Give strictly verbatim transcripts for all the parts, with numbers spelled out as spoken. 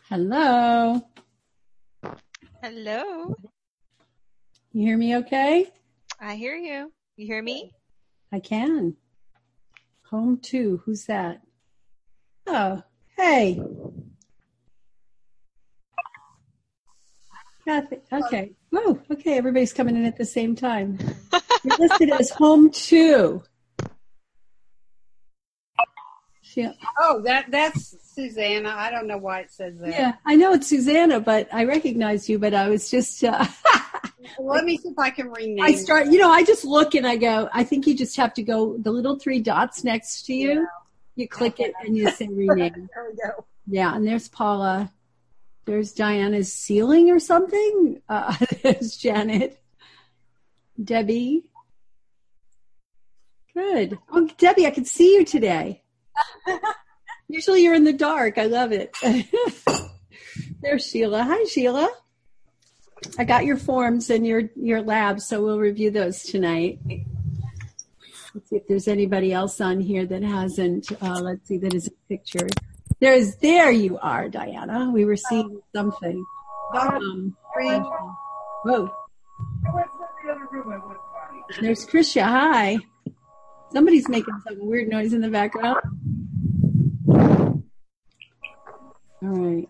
Hello. Hello. You hear me okay? I hear you. You hear me? I can. Home two. Who's that? Oh, hey. Kathy. Okay. Oh, okay. Everybody's coming in at the same time. You're listed as home two. She, Oh, that that's Susanna. I don't know why it says that. yeah, I know it's Susanna, but I recognize you, but I was just... Uh, Let me see if I can rename I start, you know, I just look and I go, I think you just have to go, the little three dots next to you, Yeah. you click it and you say rename. There we go. Yeah, and there's Paula. There's Diana's ceiling or something. Uh, there's Janet. Debbie. Good. Oh, Debbie, I can see you today. Usually you're in the dark. I love it. There's Sheila. Hi, Sheila. I got your forms and your, your labs, so we'll review those tonight. Let's see if there's anybody else on here that hasn't. Uh, let's see, that is a picture. There's, there you are, Diana. We were seeing something. Um, whoa. There's Krisha. Hi. Somebody's making some weird noise in the background. All right.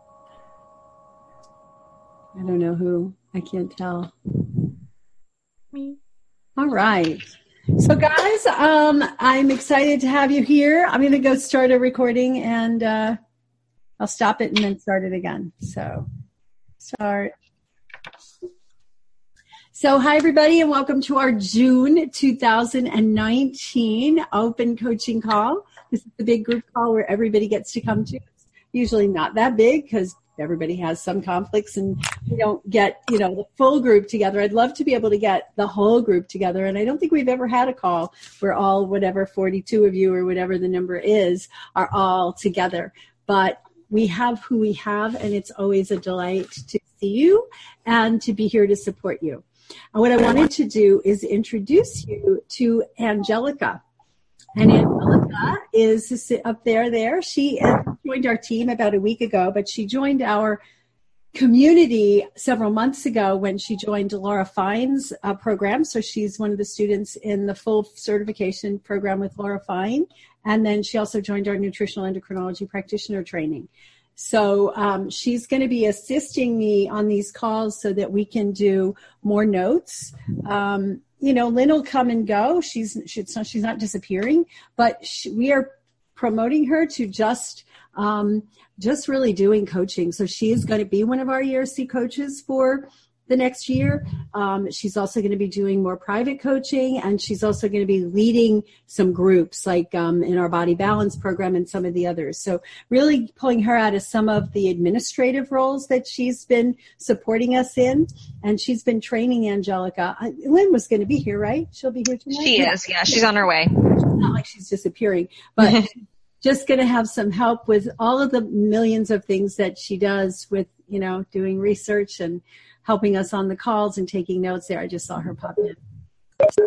I don't know who. I can't tell. Me. All right. So guys, um, I'm excited to have you here. I'm going to go start a recording and uh, I'll stop it and then start it again. So start. So hi, everybody, and welcome to our June two thousand nineteen open coaching call. This is the big group call where everybody gets to come to. It's usually not that big because everybody has some conflicts and we don't get, you know, the full group together. I'd love to be able to get the whole group together. And I don't think we've ever had a call where all, whatever, forty-two of you or whatever the number is, are all together. But we have who we have, and it's always a delight to see you and to be here to support you. And what I wanted to do is introduce you to Angelica. And Angelica is up there, there. She joined our team about a week ago, but she joined our community several months ago when she joined Laura Fine's uh, program. So she's one of the students in the full certification program with Laura Fine. And then she also joined our nutritional endocrinology practitioner training. So um, she's going to be assisting me on these calls so that we can do more notes. Um, you know, Lynn will come and go. She's she's not, she's not disappearing, but she, we are promoting her to just um, just really doing coaching. So she is going to be one of our E R C coaches for the next year. Um, she's also going to be doing more private coaching, and she's also going to be leading some groups like um, in our Body Balance program and some of the others. So really pulling her out of some of the administrative roles that she's been supporting us in, and she's been training Angelica. I, Lynn was going to be here, right? She'll be here tonight? She yeah. is, yeah. She's on her way. It's not like she's disappearing, but just going to have some help with all of the millions of things that she does with, you know, doing research and helping us on the calls and taking notes there. I just saw her pop in. So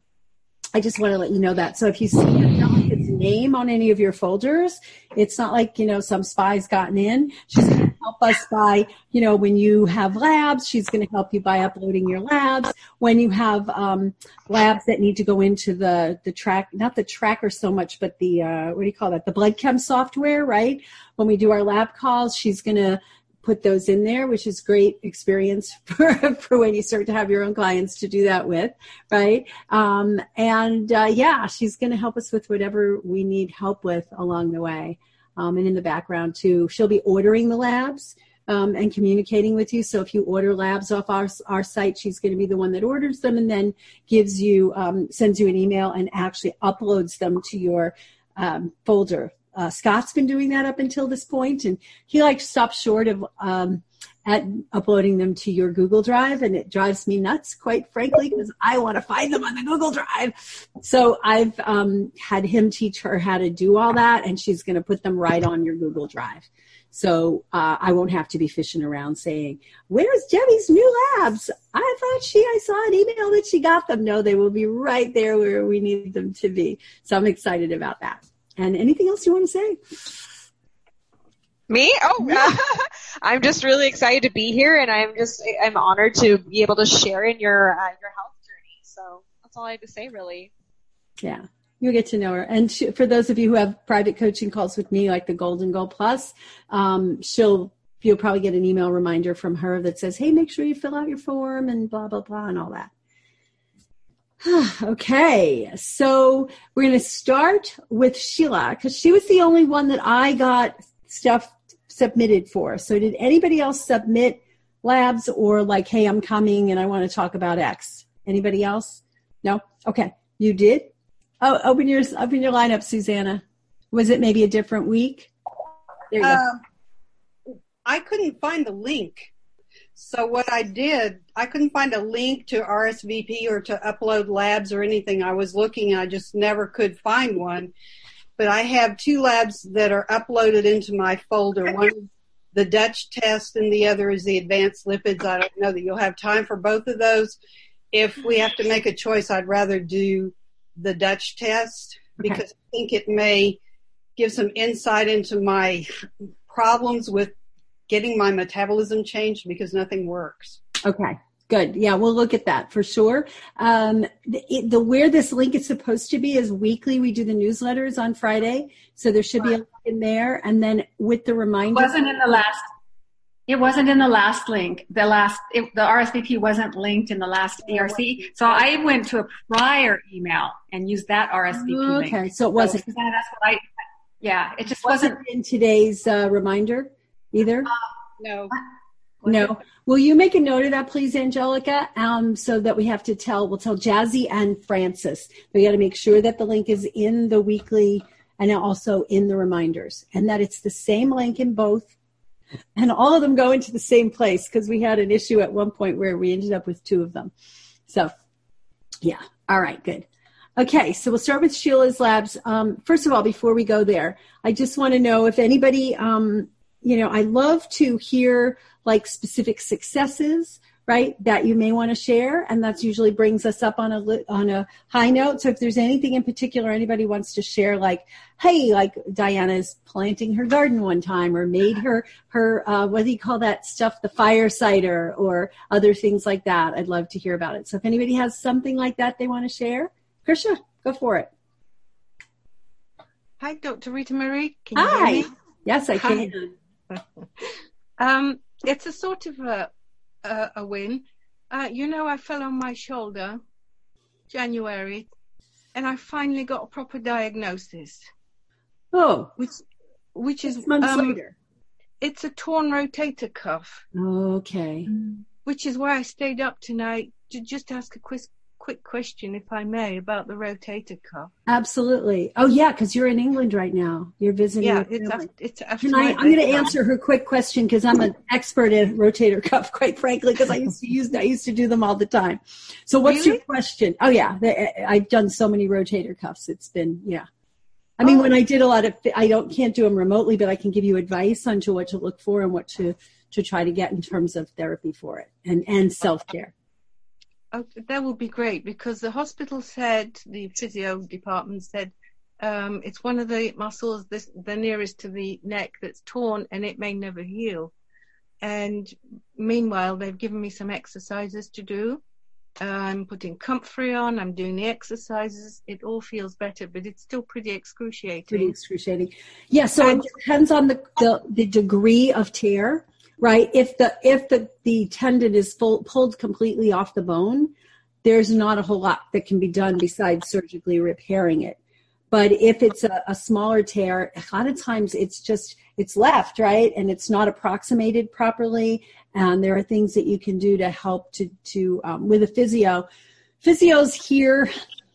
I just want to let you know that. So if you see Angelica's name on any of your folders, it's not like, you know, some spy's gotten in. She's going to help us by, you know, when you have labs, she's going to help you by uploading your labs. When you have um, labs that need to go into the, the track, not the tracker so much, but the, uh, what do you call that? The blood chem software, right? When we do our lab calls, she's going to put those in there, which is great experience for, for when you start to have your own clients to do that with, right? Um, and uh, yeah, she's going to help us with whatever we need help with along the way. Um, and in the background too, she'll be ordering the labs um, and communicating with you. So if you order labs off our, our site, she's going to be the one that orders them and then gives you, um, sends you an email and actually uploads them to your um, folder. Uh, Scott's been doing that up until this point, and he like stopped short of um, at uploading them to your Google Drive, and it drives me nuts, quite frankly, because I want to find them on the Google Drive. So I've um, had him teach her how to do all that, and she's going to put them right on your Google Drive. So uh, I won't have to be fishing around saying, where's Debbie's new labs? I thought she, I saw an email that she got them. No, they will be right there where we need them to be. So I'm excited about that. And anything else you want to say? Me? Oh, uh, I'm just really excited to be here, and I'm just I'm honored to be able to share in your uh, your health journey. So that's all I have to say, really. Yeah, you'll get to know her. And she, for those of you who have private coaching calls with me, like the Golden Goal Plus, um, she'll you'll probably get an email reminder from her that says, "Hey, make sure you fill out your form," and blah blah blah and all that. Okay, so we're going to start with Sheila because she was the only one that I got stuff submitted for. So did anybody else submit labs or like, hey, I'm coming and I want to talk about X? Anybody else? No? Okay, you did? Oh, open your, open your lineup, Susanna. Was it maybe a different week? There you Uh, go. I couldn't find the link. So what I did, I couldn't find a link to R S V P or to upload labs or anything. I was looking, I just never could find one. But I have two labs that are uploaded into my folder. One is the Dutch test and the other is the advanced lipids. I don't know that you'll have time for both of those. If we have to make a choice, I'd rather do the Dutch test because okay. I think it may give some insight into my problems with getting my metabolism changed because nothing works. Okay, good. Yeah, we'll look at that for sure. Um, the, the where this link is supposed to be is weekly. We do the newsletters on Friday, so there should be a link in there. And then with the reminder, it wasn't in the last. It wasn't in the last link. The last it, the R S V P wasn't linked in the last D R C. So I went to a prior email and used that R S V P okay, link. Okay, so it wasn't. So that's what I. Yeah, it just wasn't, wasn't in today's uh, reminder either. Uh, no. No. Will you make a note of that, please, Angelica? Um, so that we have to tell, we'll tell Jazzy and Francis. We got to make sure that the link is in the weekly and also in the reminders, and that it's the same link in both, and all of them go into the same place because we had an issue at one point where we ended up with two of them. So, yeah. All right. Good. Okay. So we'll start with Sheila's labs. Um, first of all, before we go there, I just want to know if anybody. Um, You know, I love to hear like specific successes, right, that you may want to share, and that's usually brings us up on a on a high note. So if there's anything in particular anybody wants to share, like, hey, like Diana's planting her garden one time, or made her her uh, what do you call that stuff, the fire cider, or other things like that, I'd love to hear about it. So if anybody has something like that they want to share, Krisha, go for it. Hi, Doctor Rita Marie. Can you Hi. hear me? Yes, I Hi. can. um, it's a sort of a, a, a win. Uh, you know, I fell on my shoulder January, and I finally got a proper diagnosis. Oh, which which six is months um, later. It's a torn rotator cuff. Okay. Which is why I stayed up tonight to just ask a quick quick question, if I may, about the rotator cuff. Absolutely. Oh, yeah, because you're in England right now. You're visiting. Yeah, it's after, it's after Can I, I'm going to answer her quick question because I'm an expert in rotator cuff, quite frankly, because I used to use I used to do them all the time. So what's really? your question? Oh, yeah. They, I've done so many rotator cuffs. It's been, yeah. I mean, oh. when I did a lot of, I don't can't do them remotely, but I can give you advice on to what to look for and what to, to try to get in terms of therapy for it and, and self-care. Oh, that would be great, because the hospital said, the physio department said, um, it's one of the muscles, this, the nearest to the neck, that's torn, and it may never heal. And meanwhile, they've given me some exercises to do. Uh, I'm putting Comfrey on, I'm doing the exercises. It all feels better, but it's still pretty excruciating. Pretty excruciating. Yeah, so and, it depends on the, the, the degree of tear. Right. If the if the, the tendon is full, pulled completely off the bone, there's not a whole lot that can be done besides surgically repairing it. But if it's a, a smaller tear, a lot of times it's just it's left, right, and it's not approximated properly. And there are things that you can do to help to to um, with a physio. Physios here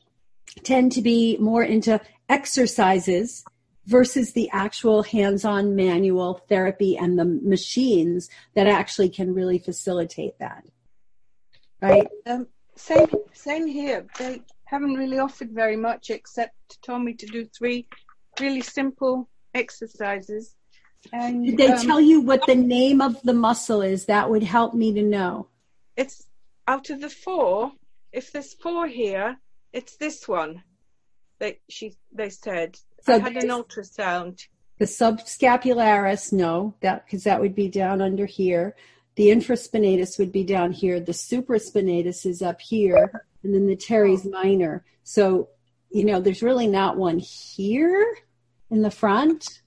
tend to be more into exercises versus the actual hands-on manual therapy and the machines that actually can really facilitate that. Right? Um, same, same here. They haven't really offered very much, except told me to do three really simple exercises. And did they um, tell you what the name of the muscle is? That would help me to know. It's out of the four. If there's four here, it's this one. They she they said. So I had an ultrasound. The subscapularis, no, that because that would be down under here. The infraspinatus would be down here. The supraspinatus is up here, and then the teres minor. So, you know, there's really not one here in the front,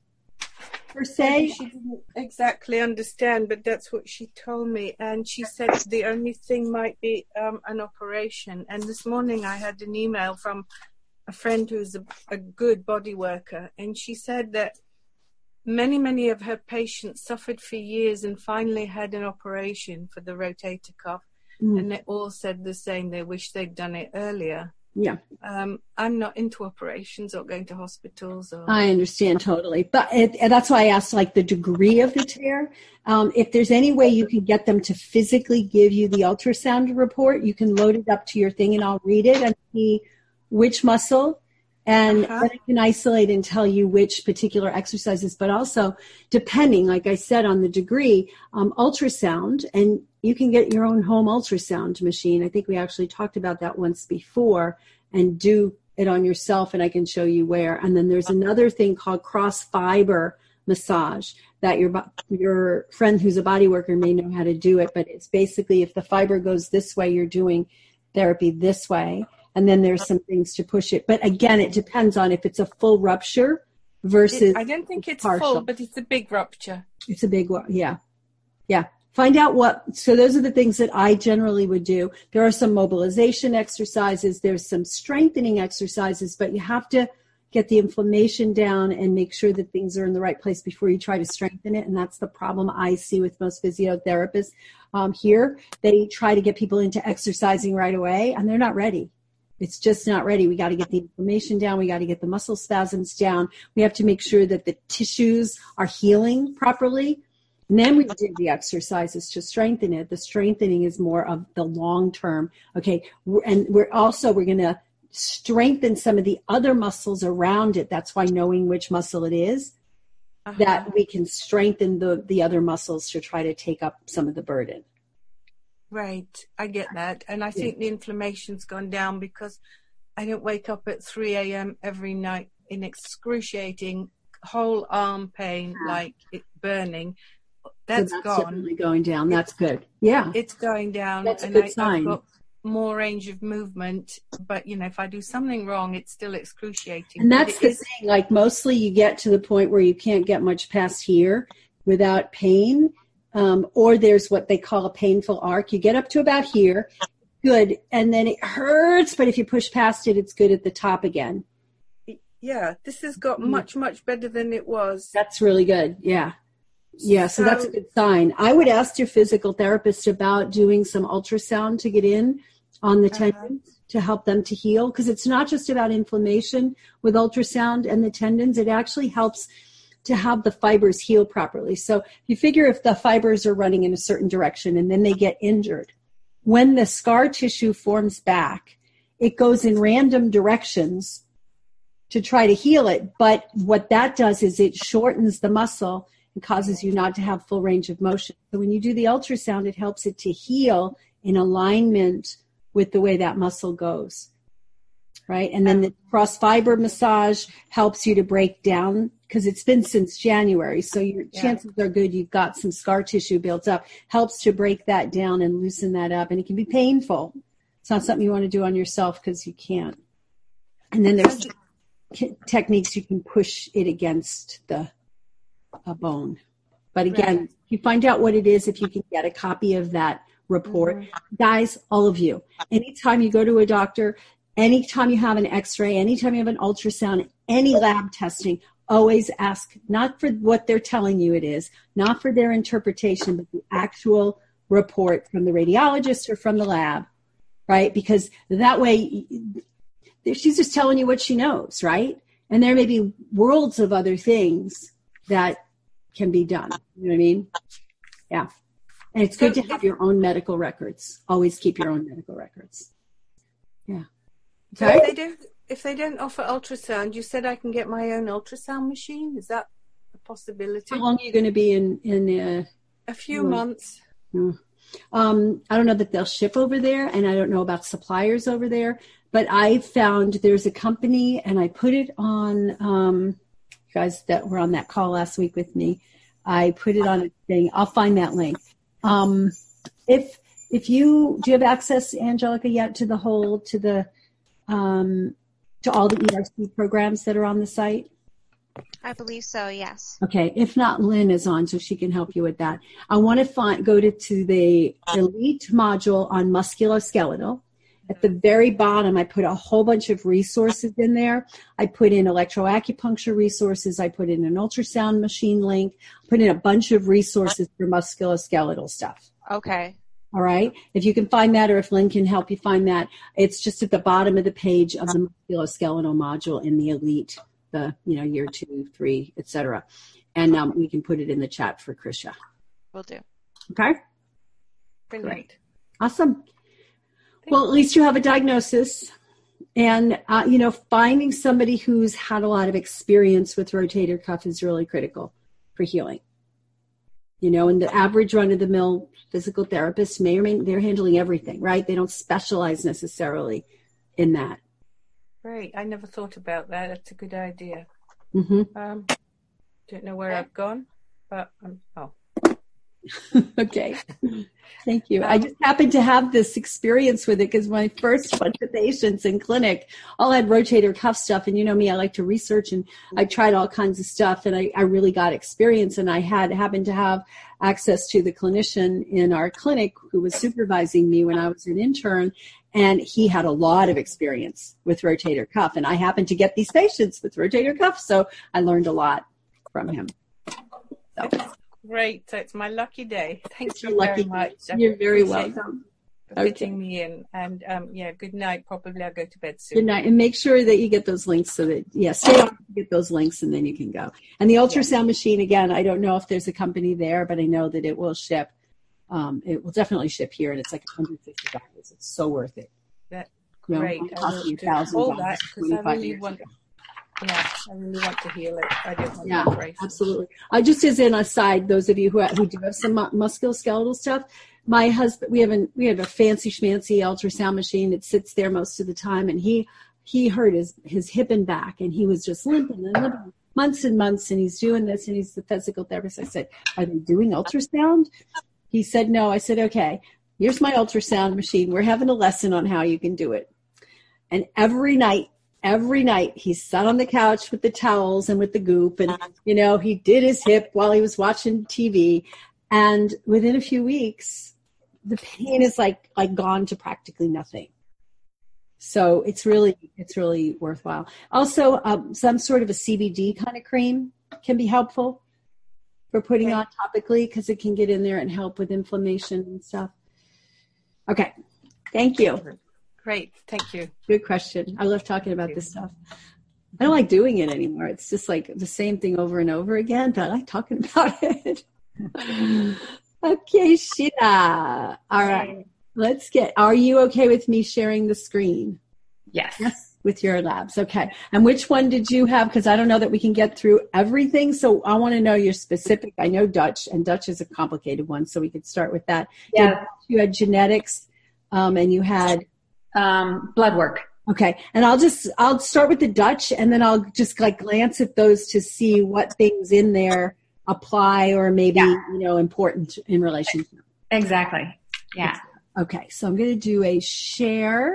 per se. Maybe she didn't exactly understand, but that's what she told me. And she said the only thing might be um, an operation. And this morning I had an email from a friend who's a, a good body worker, and she said that many, many of her patients suffered for years and finally had an operation for the rotator cuff. Mm. And they all said the same. They wish they'd done it earlier. Yeah. Um, I'm not into operations or going to hospitals. Or... I understand totally. But it, and that's why I asked, like, the degree of the tear. Um, if there's any way you can get them to physically give you the ultrasound report, you can load it up to your thing and I'll read it and see which muscle. And uh-huh. then I can isolate and tell you which particular exercises, but also depending, like I said, on the degree, um, ultrasound, and you can get your own home ultrasound machine. I think we actually talked about that once before, and do it on yourself, and I can show you where. And then there's another thing called cross fiber massage that your your friend who's a body worker may know how to do it, but it's basically if the fiber goes this way, you're doing therapy this way. And then there's some things to push it. But again, it depends on if it's a full rupture versus it, I don't think it's partial. Full, but it's a big rupture. It's a big one. Yeah. Yeah. Find out what, so those are the things that I generally would do. There are some mobilization exercises. There's some strengthening exercises, but you have to get the inflammation down and make sure that things are in the right place before you try to strengthen it. And that's the problem I see with most physiotherapists um, here. They try to get people into exercising right away, and they're not ready. It's just not ready. We got to get the inflammation down. We got to get the muscle spasms down. We have to make sure that the tissues are healing properly. And then we do the exercises to strengthen it. The strengthening is more of the long term. Okay. And we're also, we're going to strengthen some of the other muscles around it. That's why knowing which muscle it is, uh-huh. that we can strengthen the, the other muscles to try to take up some of the burden. Right, I get that. And I think yeah. the inflammation's gone down because I don't wake up at three a.m. every night in excruciating whole arm pain, yeah. like it burning. That's, so that's gone. Definitely going down. That's good. Yeah. It's going down. That's a and good I, sign. I've got more range of movement, but, you know, if I do something wrong, it's still excruciating. And that's the is- thing. Like, mostly you get to the point where you can't get much past here without pain. Um, or there's what they call a painful arc. You get up to about here, good, and then it hurts, but if you push past it, it's good at the top again. Yeah, this has got much, much better than it was. That's really good, yeah. Yeah, so, so that's a good sign. I would ask your physical therapist about doing some ultrasound to get in on the tendons uh-huh. to help them to heal, because it's not just about inflammation with ultrasound and the tendons. It actually helps to have the fibers heal properly. So you figure if the fibers are running in a certain direction and then they get injured, when the scar tissue forms back, it goes in random directions to try to heal it. But what that does is it shortens the muscle and causes you not to have full range of motion. So when you do the ultrasound, it helps it to heal in alignment with the way that muscle goes. Right? And then the cross fiber massage helps you to break down, because it's been since January. So your yeah. chances are good you've got some scar tissue built up. Helps to break that down and loosen that up. And it can be painful. It's not something you want to do on yourself because you can't. And then there's techniques you can push it against the a bone. But again, right. you find out what it is if you can get a copy of that report. Mm-hmm. Guys, all of you, anytime you go to a doctor, anytime you have an x-ray, anytime you have an ultrasound, any lab testing, always ask not for what they're telling you it is, not for their interpretation, but the actual report from the radiologist or from the lab, right? Because that way she's just telling you what she knows, right? And there may be worlds of other things that can be done. You know what I mean? Yeah. And it's good to have your own medical records. Always keep your own medical records. Yeah. So if they don't, if they don't offer ultrasound, you said I can get my own ultrasound machine. Is that a possibility? How long are you going to be in? in uh, a few months. Um, I don't know that they'll ship over there, and I don't know about suppliers over there. But I found there's a company, and I put it on um, guys that were on that call last week with me. I put it on a thing. I'll find that link. Um, if if you do you have access, Angelica, yet to the whole to the um, to all the E R C programs that are on the site? I believe so, yes. Okay. If not, Lynn is on, so she can help you with that. I want to find go to, to the elite module on musculoskeletal. At the very bottom, I put a whole bunch of resources in there. I put in electroacupuncture resources. I put in an ultrasound machine link. Put in a bunch of resources for musculoskeletal stuff. Okay. All right. If you can find that, or if Lynn can help you find that, it's just at the bottom of the page of the musculoskeletal module in the elite, the, you know, year two, three, et cetera. And um, we can put it in the chat for Krisha. Will do. Okay. Great. Awesome. Well, at least you have a diagnosis. And, uh, you know, finding somebody who's had a lot of experience with rotator cuff is really critical for healing. You know, and the average run-of-the-mill physical therapist may or may, they're handling everything, right? They don't specialize necessarily in that. Great. I never thought about that. That's a good idea. Mm-hmm. Um, don't know where I've gone, but um, oh. Okay. Thank you. I just happened to have this experience with it because my first bunch of patients in clinic all had rotator cuff stuff. And you know me, I like to research, and I tried all kinds of stuff, and I, I really got experience. And I had happened to have access to the clinician in our clinic who was supervising me when I was an intern. And he had a lot of experience with rotator cuff. And I happened to get these patients with rotator cuff. So I learned a lot from him. So. Great. So it's my lucky day. Thank it's you lucky very much. Day. You're very welcome. For okay. fitting me in. And um, yeah, good night. Probably I'll go to bed soon. Good night. And make sure that you get those links so that, yeah, stay on to get those links and then you can go. And the ultrasound yeah. machine, again, I don't know if there's a company there, but I know that it will ship. Um, it will definitely ship here, and it's like one hundred fifty dollars. It's so worth it. That, you know, great. I will do all that because I really want ago. Yeah, I really want to heal it. I don't want yeah, to embrace it. Absolutely. I just as an aside, those of you who who do have some musculoskeletal stuff, my husband, we have a we have a fancy schmancy ultrasound machine that sits there most of the time, and he he hurt his his hip and back, and he was just limping and limping months and months, and he's doing this, and he's the physical therapist. I said, "Are they doing ultrasound?" He said, "No." I said, "Okay, here's my ultrasound machine. We're having a lesson on how you can do it." And every night. Every night he sat on the couch with the towels and with the goop, and, you know, he did his hip while he was watching T V. And within a few weeks, the pain is like, like gone to practically nothing. So it's really, it's really worthwhile. Also, um, some sort of a C B D kind of cream can be helpful for putting okay. on topically because it can get in there and help with inflammation and stuff. Okay. Thank you. Great. Thank you. Good question. I love talking about this stuff. I don't like doing it anymore. It's just like the same thing over and over again, but I like talking about it. Okay, Sheila. All right. Let's get, are you okay with me sharing the screen? Yes. Yes. With your labs. Okay. And which one did you have? Because I don't know that we can get through everything. So I want to know your specific. I know Dutch, and Dutch is a complicated one. So we could start with that. Yeah. You had genetics, um, and you had Um, blood work. Okay. And I'll just, I'll start with the Dutch, and then I'll just like glance at those to see what things in there apply or maybe, yeah. you know, important in relation to. Exactly. Yeah. Okay. So I'm going to do a share.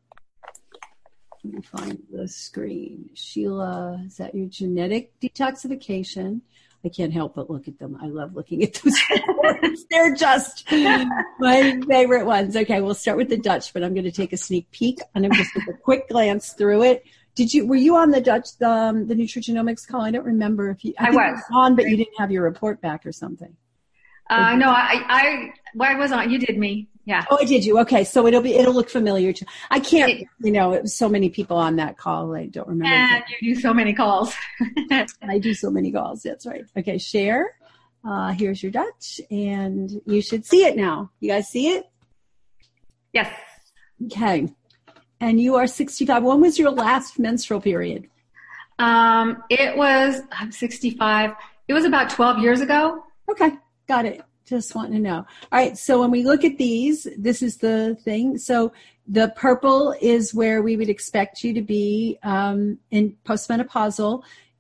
Let me find the screen. Sheila, is that your genetic detoxification? I can't help but look at them. I love looking at those reports. They're just my favorite ones. Okay, we'll start with the Dutch, but I'm going to take a sneak peek, and I'm just take a quick glance through it. Did you? Were you on the Dutch, um, the nutrigenomics call? I don't remember if you. I, I was. was on, but you didn't have your report back or something. Uh, no, I, I, well, I was on. You did me. Yeah. Oh, I did you? Okay, so it'll be, it'll look familiar to. I can't, you know, it was so many people on that call. I don't remember. And you do so many calls. I do so many calls. That's right. Okay, share. Uh, here's your Dutch, and you should see it now. You guys see it? Yes. Okay. And you are sixty-five. When was your last menstrual period? Um, it was, I'm sixty-five. It was about twelve years ago. Okay. Got it. Just wanting to know. All right. So when we look at these, this is the thing. So the purple is where we would expect you to be um, in postmenopausal.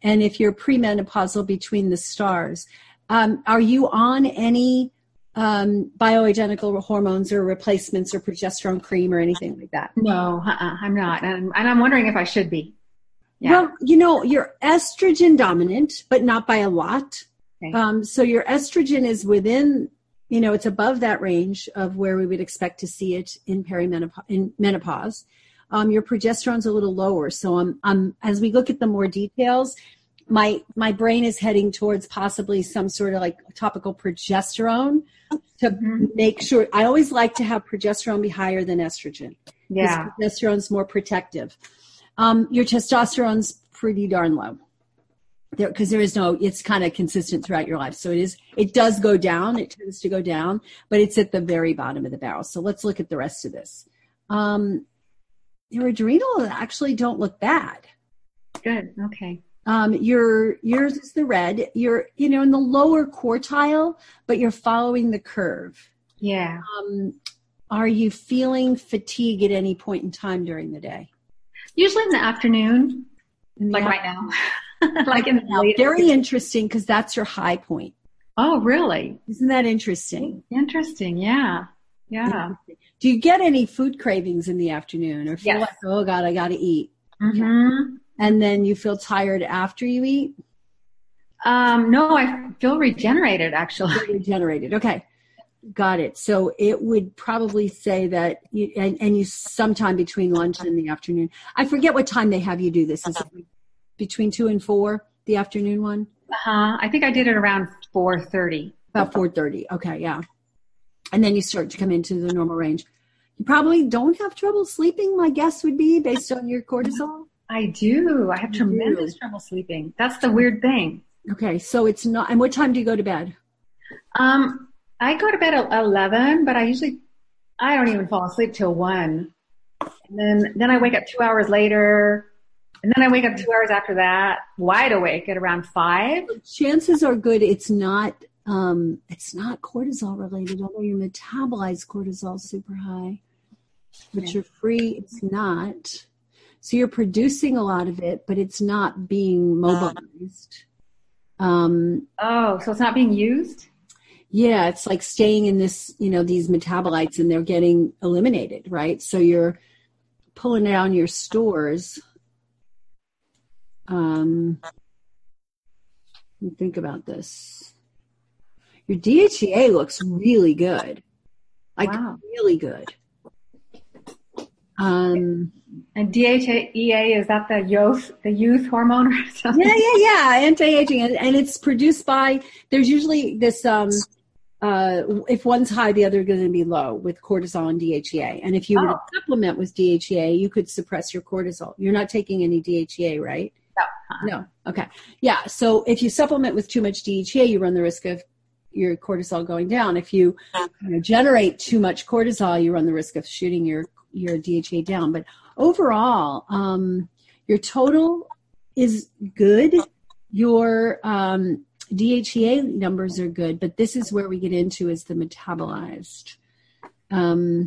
and if you're premenopausal, between the stars. Um, are you on any um, bioidentical hormones or replacements or progesterone cream or anything like that? No, uh-uh, I'm not. And, and I'm wondering if I should be. Yeah. Well, you know, you're estrogen dominant, but not by a lot. Okay. Um, so your estrogen is within, you know, it's above that range of where we would expect to see it in perimenopause, in menopause. Um, your progesterone's a little lower. So I'm, I'm, as we look at the more details, my, my brain is heading towards possibly some sort of like topical progesterone to mm-hmm. make sure. I always like to have progesterone be higher than estrogen. Yeah. Progesterone's more protective. Um, your testosterone's pretty darn low. There, because there is no, it's kind of consistent throughout your life. So it is, it does go down. It tends to go down, but it's at the very bottom of the barrel. So let's look at the rest of this. Um, your adrenal actually don't look bad. Good. Okay. Um, your, yours is the red. You're, you know, in the lower quartile, but you're following the curve. Yeah. Um, are you feeling fatigue at any point in time during the day? Usually in the afternoon, In the like af- right now. Like in the now, late very interesting, because that's your high point. Oh, really? Isn't that interesting? Interesting. Yeah. Yeah. Do you get any food cravings in the afternoon, or feel Yes. like, oh God, I got to eat? Mm-hmm. And then you feel tired after you eat? Um, no, I feel regenerated actually. Regenerated. Okay. Got it. So it would probably say that you, and, and you sometime between lunch and the afternoon. I forget what time they have you do this. Is it between two and four, the afternoon one? Uh-huh. I think I did it around four thirty. About four thirty. Okay. Yeah. And then you start to come into the normal range. You probably don't have trouble sleeping, my guess would be, based on your cortisol. I do. I have You tremendous do. trouble sleeping. That's the weird thing. Okay. So it's not, and what time do you go to bed? Um, I go to bed at eleven, but I usually, I don't even fall asleep till one. And then, then I wake up two hours later. And then I wake up two hours after that, wide awake at around five. Chances are good it's not um, it's not cortisol related, although you metabolize cortisol super high. But Okay. you're free, it's not. So you're producing a lot of it, but it's not being mobilized. Um, Oh, so it's not being used? yeah, it's like staying in this, you know, these metabolites, and they're getting eliminated, right? So you're pulling down your stores. Um, let me think about this. Your D H E A looks really good, like Wow. really good. Um, And D H E A, is that the youth, the youth hormone or something? yeah, yeah, yeah, anti-aging, and, and it's produced by. There's usually this. Um, uh, if one's high, the other is going to be low with cortisol and D H E A. And if you were to Oh. supplement with D H E A, you could suppress your cortisol. You're not taking any D H E A, right? No. No. Okay. Yeah. So if you supplement with too much D H E A, you run the risk of your cortisol going down. If you, you know, generate too much cortisol, you run the risk of shooting your, your D H E A down. But overall, um, your total is good. Your um, D H E A numbers are good, but this is where we get into is the metabolized. Um,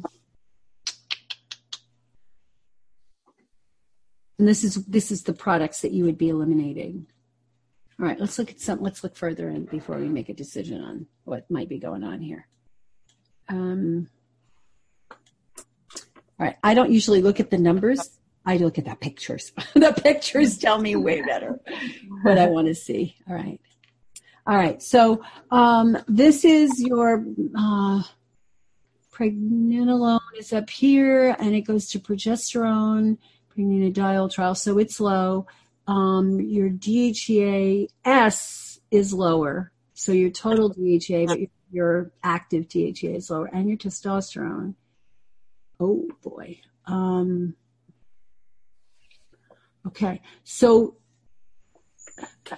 And this is this is the products that you would be eliminating. All right, let's look at some. Let's look further in before we make a decision on what might be going on here. Um, all right, I don't usually look at the numbers. I look at the pictures. The pictures tell me way better what I want to see. All right, all right. So um, this is your uh, pregnenolone is up here, and it goes to progesterone. Pregnenolone trial, so it's low. Um, your D H E A S is lower, so your total D H E A, but your, your active D H E A is lower, and your testosterone. Oh boy. Um, okay, so do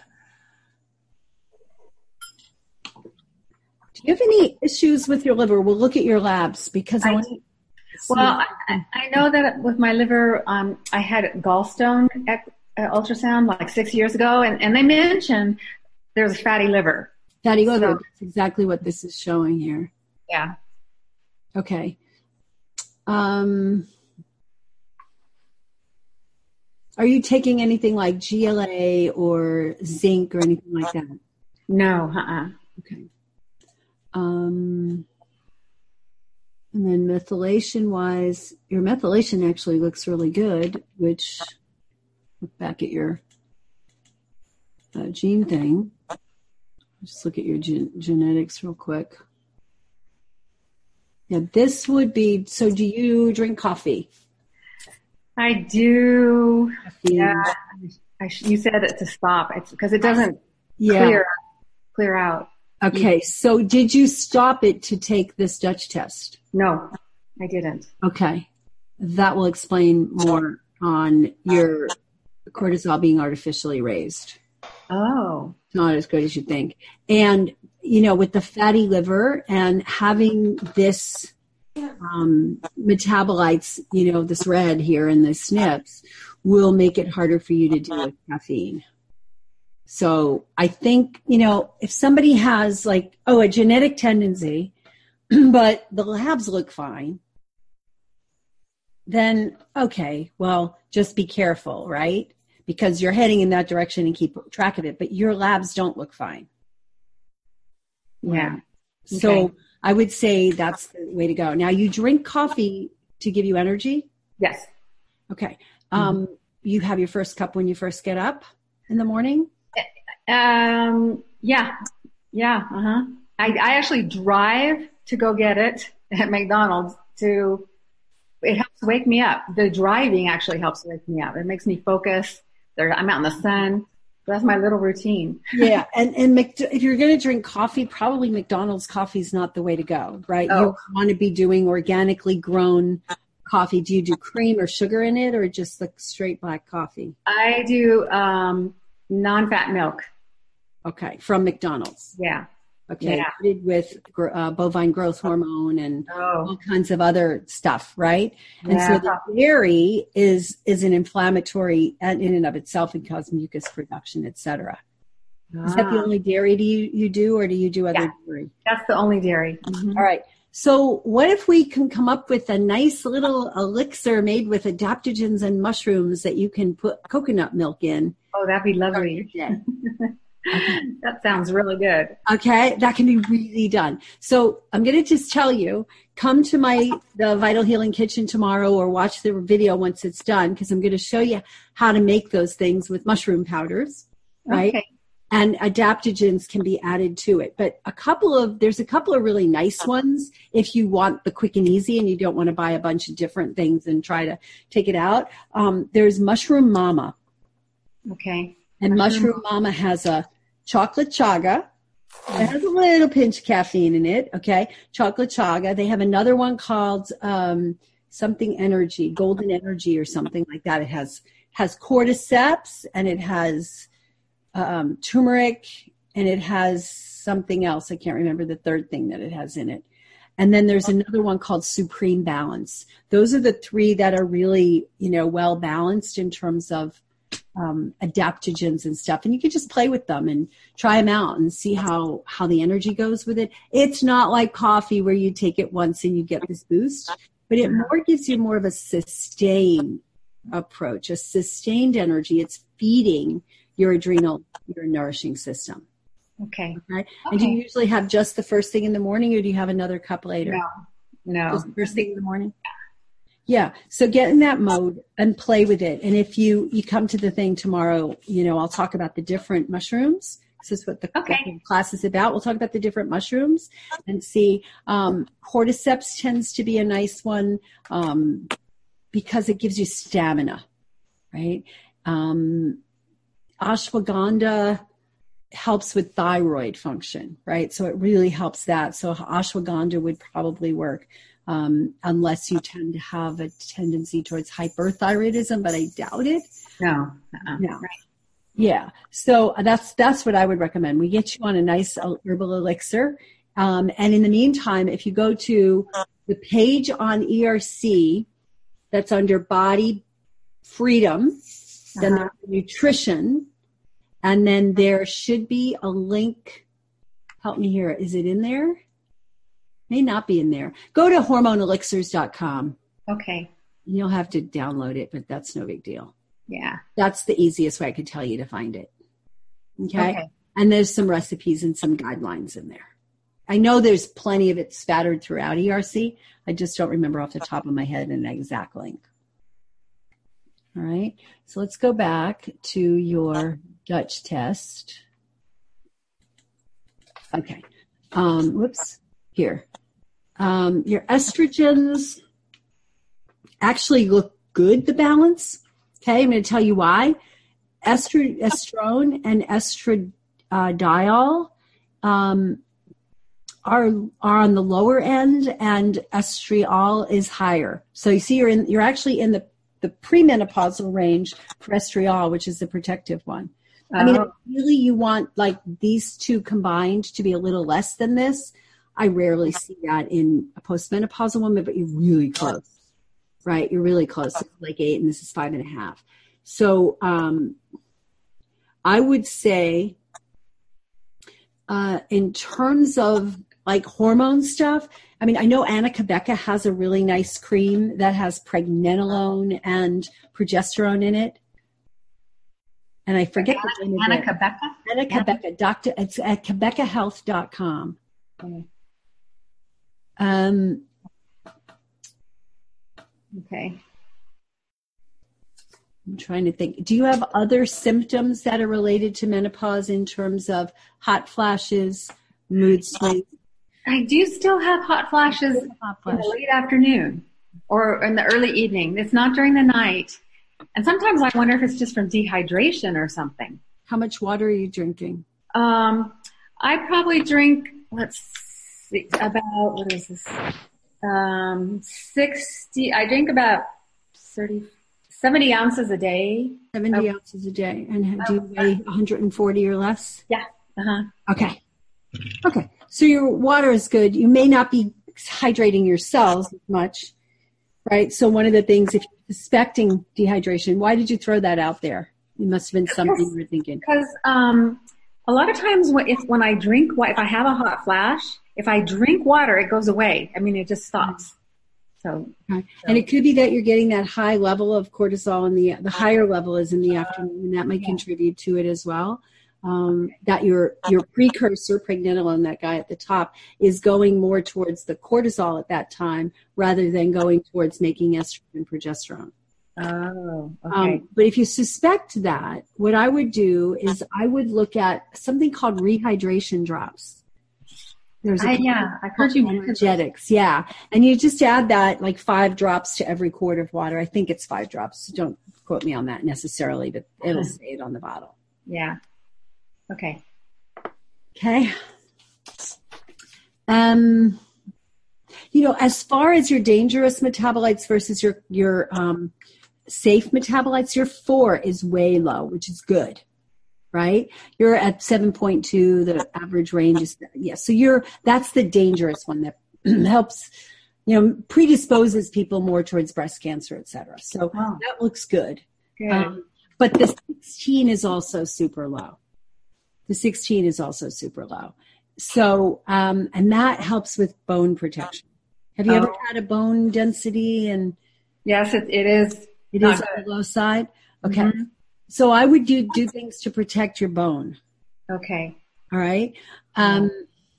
you have any issues with your liver? We'll look at your labs because I, I want to. Well, I, I know that with my liver, um, I had gallstone ec- uh, ultrasound like six years ago, and, and they mentioned there's a fatty liver. Fatty liver. So- That's exactly what this is showing here. Yeah. Okay. Um, Are you taking anything like G L A or zinc or anything like that? No, uh-uh. Okay. Um, and then methylation-wise, your methylation actually looks really good, which, look back at your uh, gene thing. Just look at your gen- genetics real quick. Yeah, this would be, so do you drink coffee? I do. Caffeine. Yeah. I, you said it to stop. It's because it doesn't Yeah. clear, clear out. Okay, so did you stop it to take this Dutch test? No, I didn't. Okay. That will explain more on your cortisol being artificially raised. Oh. It's not as good as you think. And, you know, with the fatty liver and having this um, metabolites, you know, this red here in the S N Ps will make it harder for you to deal with caffeine. So I think, you know, if somebody has like, oh, a genetic tendency, but the labs look fine, then, okay, well, just be careful, right? Because you're heading in that direction and keep track of it, but your labs don't look fine. Yeah. So Okay. I would say that's the way to go. Now, you drink coffee to give you energy? Yes. Okay. Um, mm-hmm. You have your first cup when you first get up in the morning? Um, yeah. Yeah. Uh-huh. I, I actually drive to go get it at McDonald's to, it helps wake me up. The driving actually helps wake me up. It makes me focus. There, I'm out in the sun. That's my little routine. Yeah. And, and Mc, if you're going to drink coffee, probably McDonald's coffee is not the way to go, right? Oh. You want to be doing organically grown coffee. Do you do cream or sugar in it or just like straight black coffee? I do, um, non-fat milk. Okay. From McDonald's. Yeah. Okay. Yeah. With uh, bovine growth hormone and Oh. all kinds of other stuff, right? And Yeah. so the dairy is is an inflammatory in and of itself and cause mucus production, et cetera. Ah. Is that the only dairy do you, you do, or do you do other Yeah. dairy? That's the only dairy. Mm-hmm. All right. So what if we can come up with a nice little elixir made with adaptogens and mushrooms that you can put coconut milk in? Oh, that'd be lovely. Yeah. That sounds really good. Okay, that can be really done. So I'm going to just tell you, come to my the Vital Healing Kitchen tomorrow or watch the video once it's done because I'm going to show you how to make those things with mushroom powders, right? Okay. And adaptogens can be added to it. But a couple of, there's a couple of really nice ones if you want the quick and easy and you don't want to buy a bunch of different things and try to take it out. Um, there's Mushroom Mama. Okay. And Mushroom, Mushroom Mama has a chocolate chaga. It has a little pinch of caffeine in it, okay? Chocolate chaga. They have another one called um, something energy, golden energy or something like that. It has has cordyceps and it has um, turmeric and it has something else. I can't remember the third thing that it has in it. And then there's another one called Supreme Balance. Those are the three that are really, you know, well balanced in terms of Um, adaptogens and stuff, and you can just play with them and try them out and see how how the energy goes with it. It's not like coffee where you take it once and you get this boost, but it more gives you more of a sustained approach, a sustained energy. It's feeding your adrenal, your nourishing system. Okay. Okay. And do you usually have just the first thing in the morning, or do you have another cup later? No. No. Just the first thing in the morning. Yeah. So get in that mode and play with it. And if you, you come to the thing tomorrow, you know, I'll talk about the different mushrooms. This is what the, okay. the class is about. We'll talk about the different mushrooms and see, um, cordyceps tends to be a nice one, um, because it gives you stamina, right? Um, ashwagandha helps with thyroid function, right? So it really helps that. So ashwagandha would probably work. Um, unless you tend to have a tendency towards hyperthyroidism, but I doubt it. No. Uh-uh. No. Right. Yeah. So that's, that's what I would recommend. We get you on a nice herbal elixir. Um, and in the meantime, if you go to the page on E R C that's under Body Freedom, uh-huh. then there's nutrition, and then there should be a link. Help me here. Is it in there? May not be in there. Go to hormone elixirs dot com. Okay. You'll have to download it, but that's no big deal. Yeah. That's the easiest way I could tell you to find it. Okay? Okay. And there's some recipes and some guidelines in there. I know there's plenty of it spattered throughout E R C. I just don't remember off the top of my head an exact link. All right. So let's go back to your Dutch test. Okay. Um, whoops. Here. Um, your estrogens actually look good, the balance. Okay. I'm going to tell you why. Estro- estrone and estradiol um, are are on the lower end, and estriol is higher. So you see, you're in. You're actually in the the premenopausal range for estriol, which is the protective one. Oh. I mean, really, you want like these two combined to be a little less than this. I rarely see that in a postmenopausal woman, but you're really close, right? You're really close. It's like eight, and this is five and a half. So um, I would say uh, in terms of like hormone stuff, I mean, I know Anna Cabeca has a really nice cream that has pregnenolone and progesterone in it. And I forget Anna, the name Anna of it. Cabeca? Anna Cabeca. Doctor, it's at cabeca health dot com. Okay. Um, okay. I'm trying to think. Do you have other symptoms that are related to menopause in terms of hot flashes, mood swings? I do still have hot flashes Hot in flash. the late afternoon or in the early evening. It's not during the night. And sometimes I wonder if it's just from dehydration or something. How much water are you drinking? Um, I probably drink, let's see, about, what is this? Um, sixty, I drink about thirty, seventy ounces a day. seventy Oh. ounces a day. And do you weigh one hundred forty or less? Yeah. Uh-huh. Okay. Okay. So your water is good. You may not be hydrating your cells as much, right? So one of the things, if you're suspecting dehydration, why did you throw that out there? It must have been something you were thinking. Because um, a lot of times when, if, when I drink, wa- if I have a hot flash, if I drink water, it goes away. I mean, it just stops. So, Okay. And it could be that you're getting that high level of cortisol, and the the higher level is in the afternoon, and that might yeah. contribute to it as well. Um, that your your precursor, pregnenolone, that guy at the top, is going more towards the cortisol at that time rather than going towards making estrogen and progesterone. oh, okay. Um, but if you suspect that, what I would do is I would look at something called rehydration drops. There's a I, yeah, I heard you mention energetics, yeah. And you just add that like five drops to every quart of water. I think it's five drops. Don't quote me on that necessarily, but it'll say it on the bottle. Yeah. Okay. Okay. Um, you know, as far as your dangerous metabolites versus your your um, safe metabolites, your four is way low, which is good, right? You're at seven point two. The average range is yeah. So you're that's the dangerous one that helps, you know, predisposes people more towards breast cancer, et cetera. So Wow. that looks good. Good. Um, but the sixteen is also super low. The sixteen is also super low. So, um, and that helps with bone protection. Have you Oh. ever had a bone density and Yes, it, it is. it Not is good. on the low side? Okay. Mhm. So I would do, do things to protect your bone. Okay. All right. Um,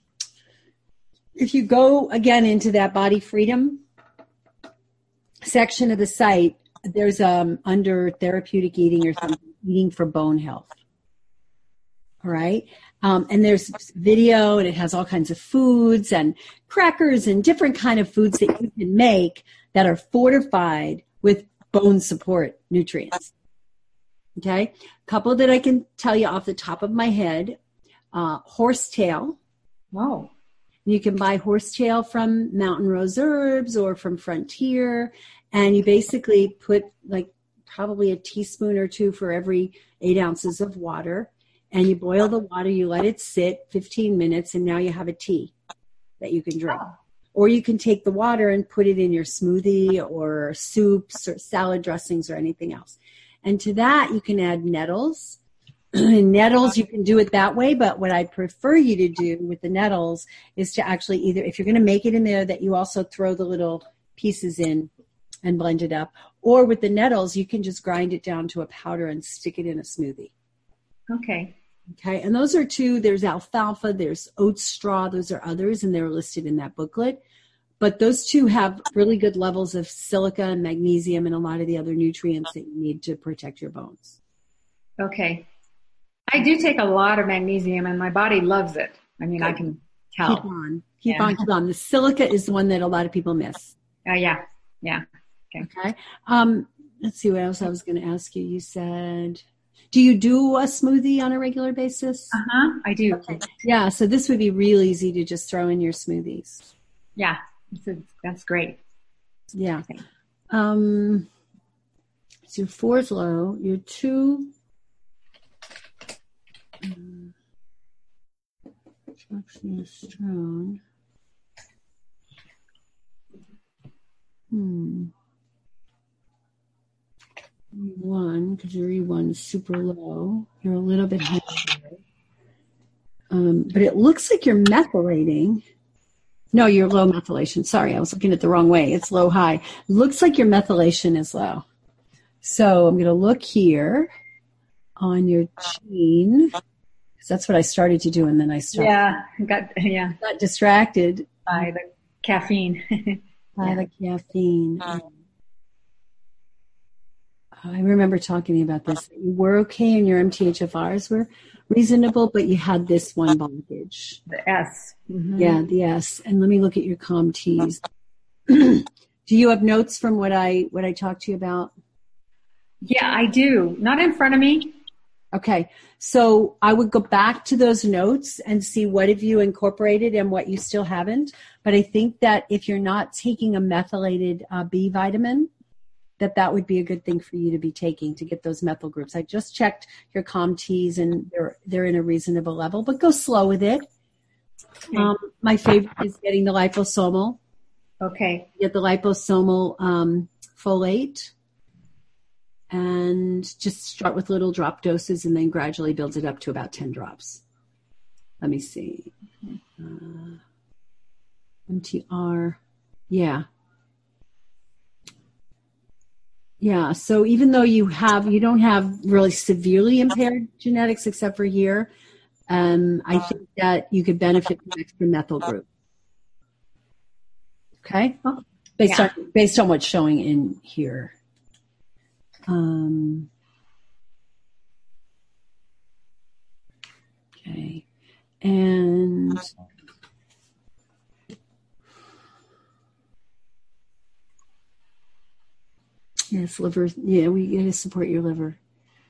if you go again into that body freedom section of the site, there's um under therapeutic eating or something, eating for bone health. All right. Um, and there's video, and it has all kinds of foods and crackers and different kind of foods that you can make that are fortified with bone support nutrients. Okay. A couple that I can tell you off the top of my head. Uh, horsetail. Whoa. You can buy horsetail from Mountain Rose Herbs or from Frontier, and you basically put like probably a teaspoon or two for every eight ounces of water, and you boil the water, you let it sit fifteen minutes, and now you have a tea that you can drink. Or you can take the water and put it in your smoothie or soups or salad dressings or anything else. And to that, you can add nettles. Nettles, you can do it that way, but what I prefer you to do with the nettles is to actually either, if you're going to make it in there, that you also throw the little pieces in and blend it up, Or with the nettles, you can just grind it down to a powder and stick it in a smoothie. Okay. Okay. And those are two. There's alfalfa, there's oat straw. Those are others, and they're listed in that booklet. But those two have really good levels of silica and magnesium and a lot of the other nutrients that you need to protect your bones. Okay. I do take a lot of magnesium, and my body loves it. I mean, I can tell. Keep on. Keep Yeah. on, keep on. The silica is the one that a lot of people miss. Oh, yeah. Yeah. Okay. Okay. Um, let's see what else I was going to ask you. You said, do you do a smoothie on a regular basis? Uh-huh. I do. Okay. Yeah. So this would be real easy to just throw in your smoothies. Yeah. That's, that's great. Yeah. Um, so your four is low. Your two. Um, Strong. Hmm. One, because your E one is super low. You're a little bit higher. Um, but it looks like you're methylating. No, you're low methylation. Sorry, I was looking at the wrong way. It's low high. It looks like your methylation is low. So I'm going to look here on your gene. That's what I started to do, and then I started. Yeah, got yeah. Got distracted by the caffeine. by the caffeine. I remember talking about this. You were okay, and your M T H F Rs were reasonable, but you had this one blockage. The S. Mm-hmm. Yeah, the S. And let me look at your C O M Ts. Do you have notes from what I what I talked to you about? Yeah, I do. Not in front of me. Okay, so I would go back to those notes and see what have you incorporated and what you still haven't. But I think that if you're not taking a methylated uh, B vitamin, that that would be a good thing for you to be taking to get those methyl groups. I just checked your C O M Ts and they're they're in a reasonable level, but go slow with it. Okay. Um, my favorite is getting the liposomal. Okay. Get the liposomal um, folate. And just start with little drop doses and then gradually build it up to about ten drops. Let me see. Uh, M T R. Yeah. Yeah. So even though you have, you don't have really severely impaired genetics except for here, um, I think that you could benefit from extra methyl group. Okay. Based Yeah. on, based on what's showing in here. Um, okay. And yes, liver. Yeah, we got to support your liver.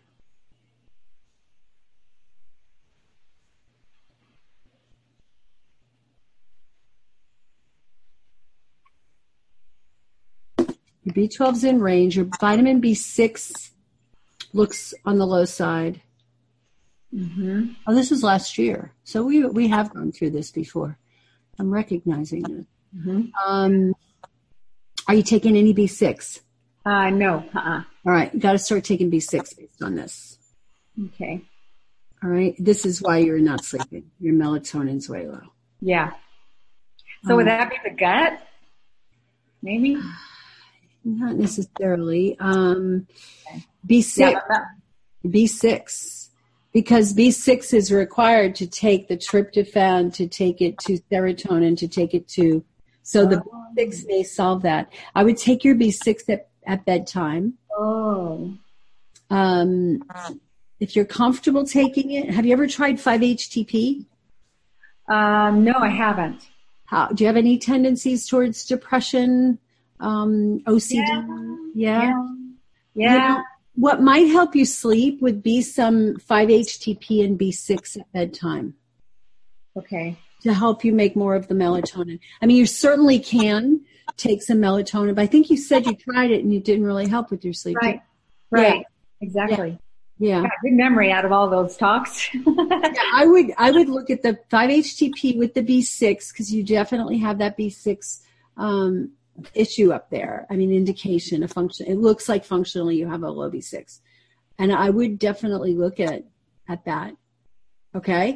Your B twelve is in range. Your vitamin B six looks on the low side. Mm-hmm. Oh, this is last year. So we we have gone through this before. I'm recognizing it. Mm-hmm. Um, are you taking any B six? Uh, no. Uh-uh. All right. You got to start taking B six based on this. Okay. All right. This is why you're not sleeping. Your melatonin's way low. Yeah. So Um, would that be the gut? Maybe? Not necessarily. Um, B six. Yeah, but that- B six. Because B six is required to take the tryptophan, to take it to serotonin, to take it to, so the B six may solve that. I would take your B six at, at bedtime. Oh. Um, if you're comfortable taking it, have you ever tried five H T P? Um, no, I haven't. How, do you have any tendencies towards depression, um, O C D? Yeah. Yeah. Yeah. You Yeah. know, what might help you sleep would be some five H T P and B six at bedtime Okay. to help you make more of the melatonin. I mean, you certainly can take some melatonin, but I think you said you tried it and it didn't really help with your sleep. Right. Right. Exactly. Yeah. Got good memory out of all those talks. Yeah, I would I would look at the five H T P with the B six because you definitely have that B six um, issue up there. I mean, indication of function. It looks like functionally you have a low B six, and I would definitely look at at that. Okay.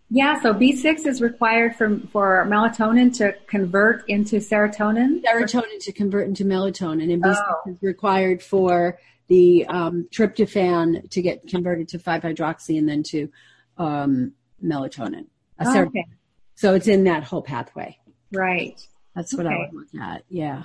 Yeah, so B six is required for, for melatonin to convert into serotonin. Serotonin to convert into melatonin, and B six Oh. is required for the um, tryptophan to get converted to five hydroxy and then to um, melatonin. Uh, Oh, ser- okay. So it's in that whole pathway. Right. That's what I Okay. would look at. Yeah.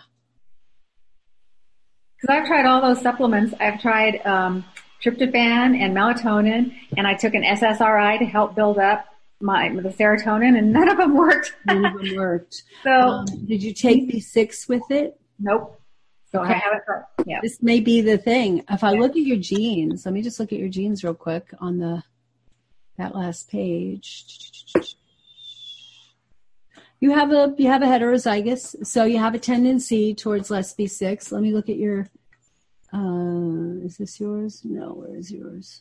Because I've tried all those supplements. I've tried um, tryptophan and melatonin, and I took an S S R I to help build up my the serotonin, and none of them worked. None of them worked. So, Um, did you take B six with it? nope. So Okay. I haven't tried. Yeah. This may be the thing. If I look at your genes, let me just look at your genes real quick on the that last page. You have a you have a heterozygous, so you have a tendency towards less B six. Let me look at your. Uh, is this yours? No, where is yours?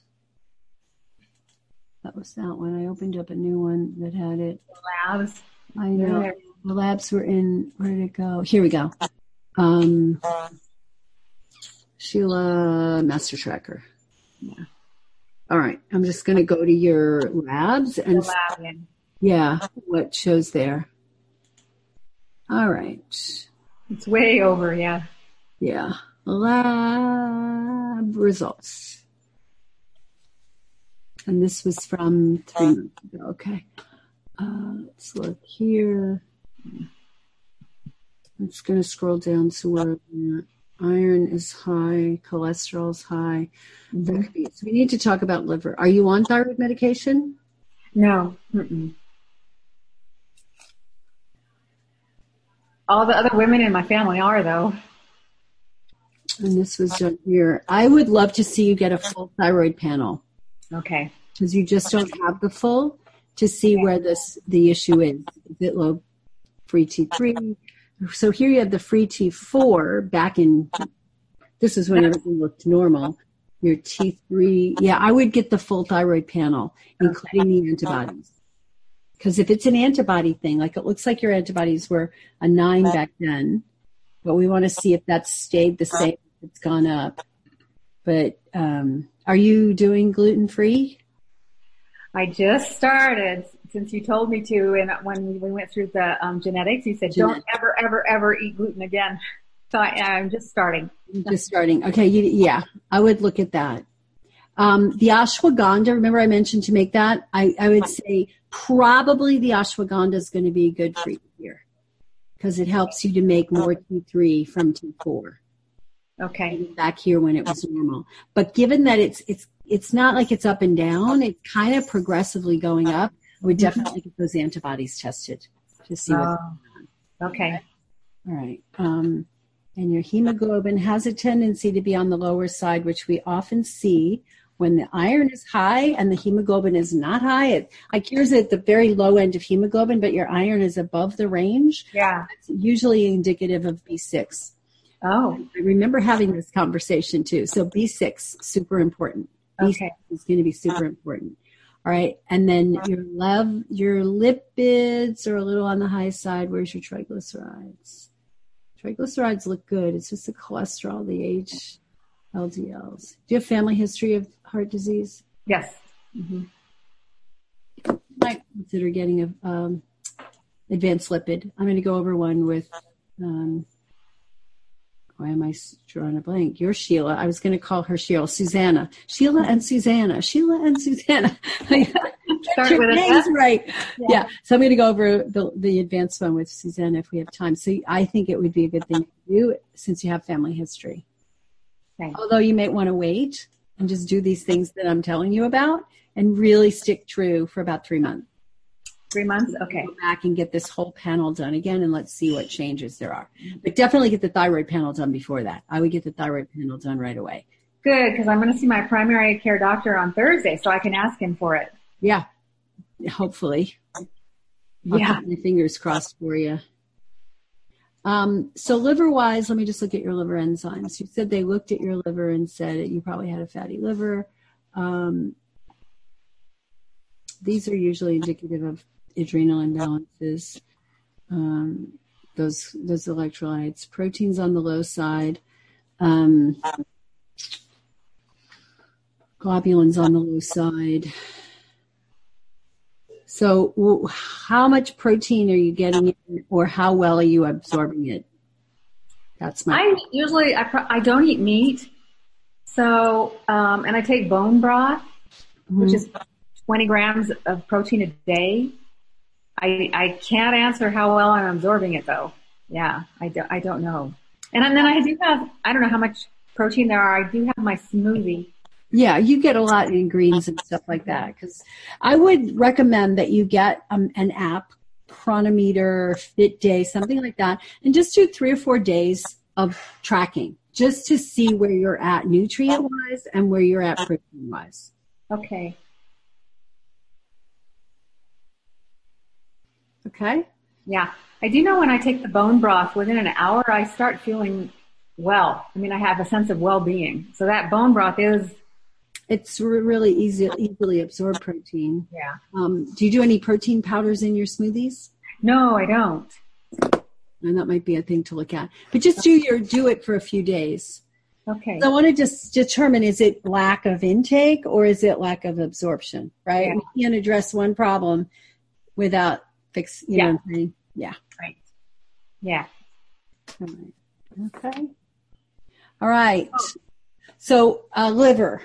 That was that one. I opened up a new one that had it. Labs. I know. Yeah. The labs were in. Where did it go? Here we go. Um, Sheila Master Tracker. Yeah. All right. I'm just going to go to your labs and The lab, yeah. yeah, what shows there. All right. It's way over, yeah. Yeah. Lab results. And this was from three months ago. Okay. Uh, let's look here. I'm just going to scroll down to where iron is high, cholesterol is high. There could be- So we need to talk about liver. Are you on thyroid medication? No. Mm-mm. All the other women in my family are, though. And this was done here. I would love to see you get a full thyroid panel Okay. because you just don't have the full to see where this the issue is. Is it low free T three? So here you have the free T four back in, this is when everything looked normal. Your T three, yeah, I would get the full thyroid panel, including the antibodies. Because if it's an antibody thing, like it looks like your antibodies were a nine back then, but we want to see if that's stayed the same, if it's gone up. But um, are you doing gluten-free? I just started since you told me to, and when we went through the um, genetics, you said, Genetics. don't ever, ever, ever eat gluten again. So I, I'm just starting. Just starting. Okay, you, yeah, I would look at that. Um, the ashwagandha, remember I mentioned to make that? I, I would say probably the ashwagandha is going to be good for you here because it helps you to make more T three from T four. Okay. Back here when it was normal. But given that it's it's it's not like it's up and down, it's kind of progressively going up, I would definitely get those antibodies tested to see what's Oh, okay. all right. Um, and your hemoglobin has a tendency to be on the lower side, which we often see when the iron is high and the hemoglobin is not high. It, like yours at the very low end of hemoglobin, but your iron is above the range. Yeah. It's usually indicative of B six. Oh, I remember having this conversation too. So B six, super important. B six okay. is going to be super important. All right. And then your lev, your lipids are a little on the high side. Where's your triglycerides? Triglycerides look good. It's just the cholesterol, the H L D Ls. Do you have family history of heart disease? Yes. Mm-hmm. You might consider getting a um, advanced lipid. I'm going to go over one with, um, why am I drawing a blank? You're Sheila. I was going to call her Sheila. Susanna. Sheila and Susanna. Sheila and Susanna. Start with a names S. right. Yeah. yeah. So I'm going to go over the, the advanced one with Susanna if we have time. So I think it would be a good thing to do since you have family history. Okay. Although you may want to wait and just do these things that I'm telling you about and really stick true for about three months. Three months? Okay. Go back and get this whole panel done again and let's see what changes there are. But definitely get the thyroid panel done before that. I would get the thyroid panel done right away. Good, because I'm going to see my primary care doctor on Thursday, so I can ask him for it. Yeah, hopefully. I'll Yeah. keep my fingers crossed for you. Um, so liver-wise, let me just look at your liver enzymes. You said they looked at your liver and said that you probably had a fatty liver. Um, these are usually indicative of adrenal imbalances. Um, those those electrolytes, proteins on the low side, um, globulins on the low side. So w- how much protein are you getting in, or how well are you absorbing it? That's my. I usually, I, pro- I don't eat meat. So, um, and I take bone broth, Mm-hmm. which is twenty grams of protein a day. I, I can't answer how well I'm absorbing it though. Yeah, I don't, I don't know. And then I do have, I don't know how much protein there are. I do have my smoothie. Yeah, you get a lot in greens and stuff like that. Because I would recommend that you get um, an app, Chronometer, Fit Day, something like that, and just do three or four days of tracking just to see where you're at nutrient-wise and where you're at protein-wise. Okay. Okay? Yeah. I do know when I take the bone broth, within an hour, I start feeling well. I mean, I have a sense of well-being. So that bone broth is. It's re- really easy, easily absorbed protein. Yeah. Um, do you do any protein powders in your smoothies? No, I don't. And that might be a thing to look at. But just do your do it for a few days. Okay. So I want to just determine, is it lack of intake or is it lack of absorption, right? Yeah. We can't address one problem without fix, you Yeah. know what I'm saying? Yeah. Right. Yeah. All right. Okay. All right. So uh, liver.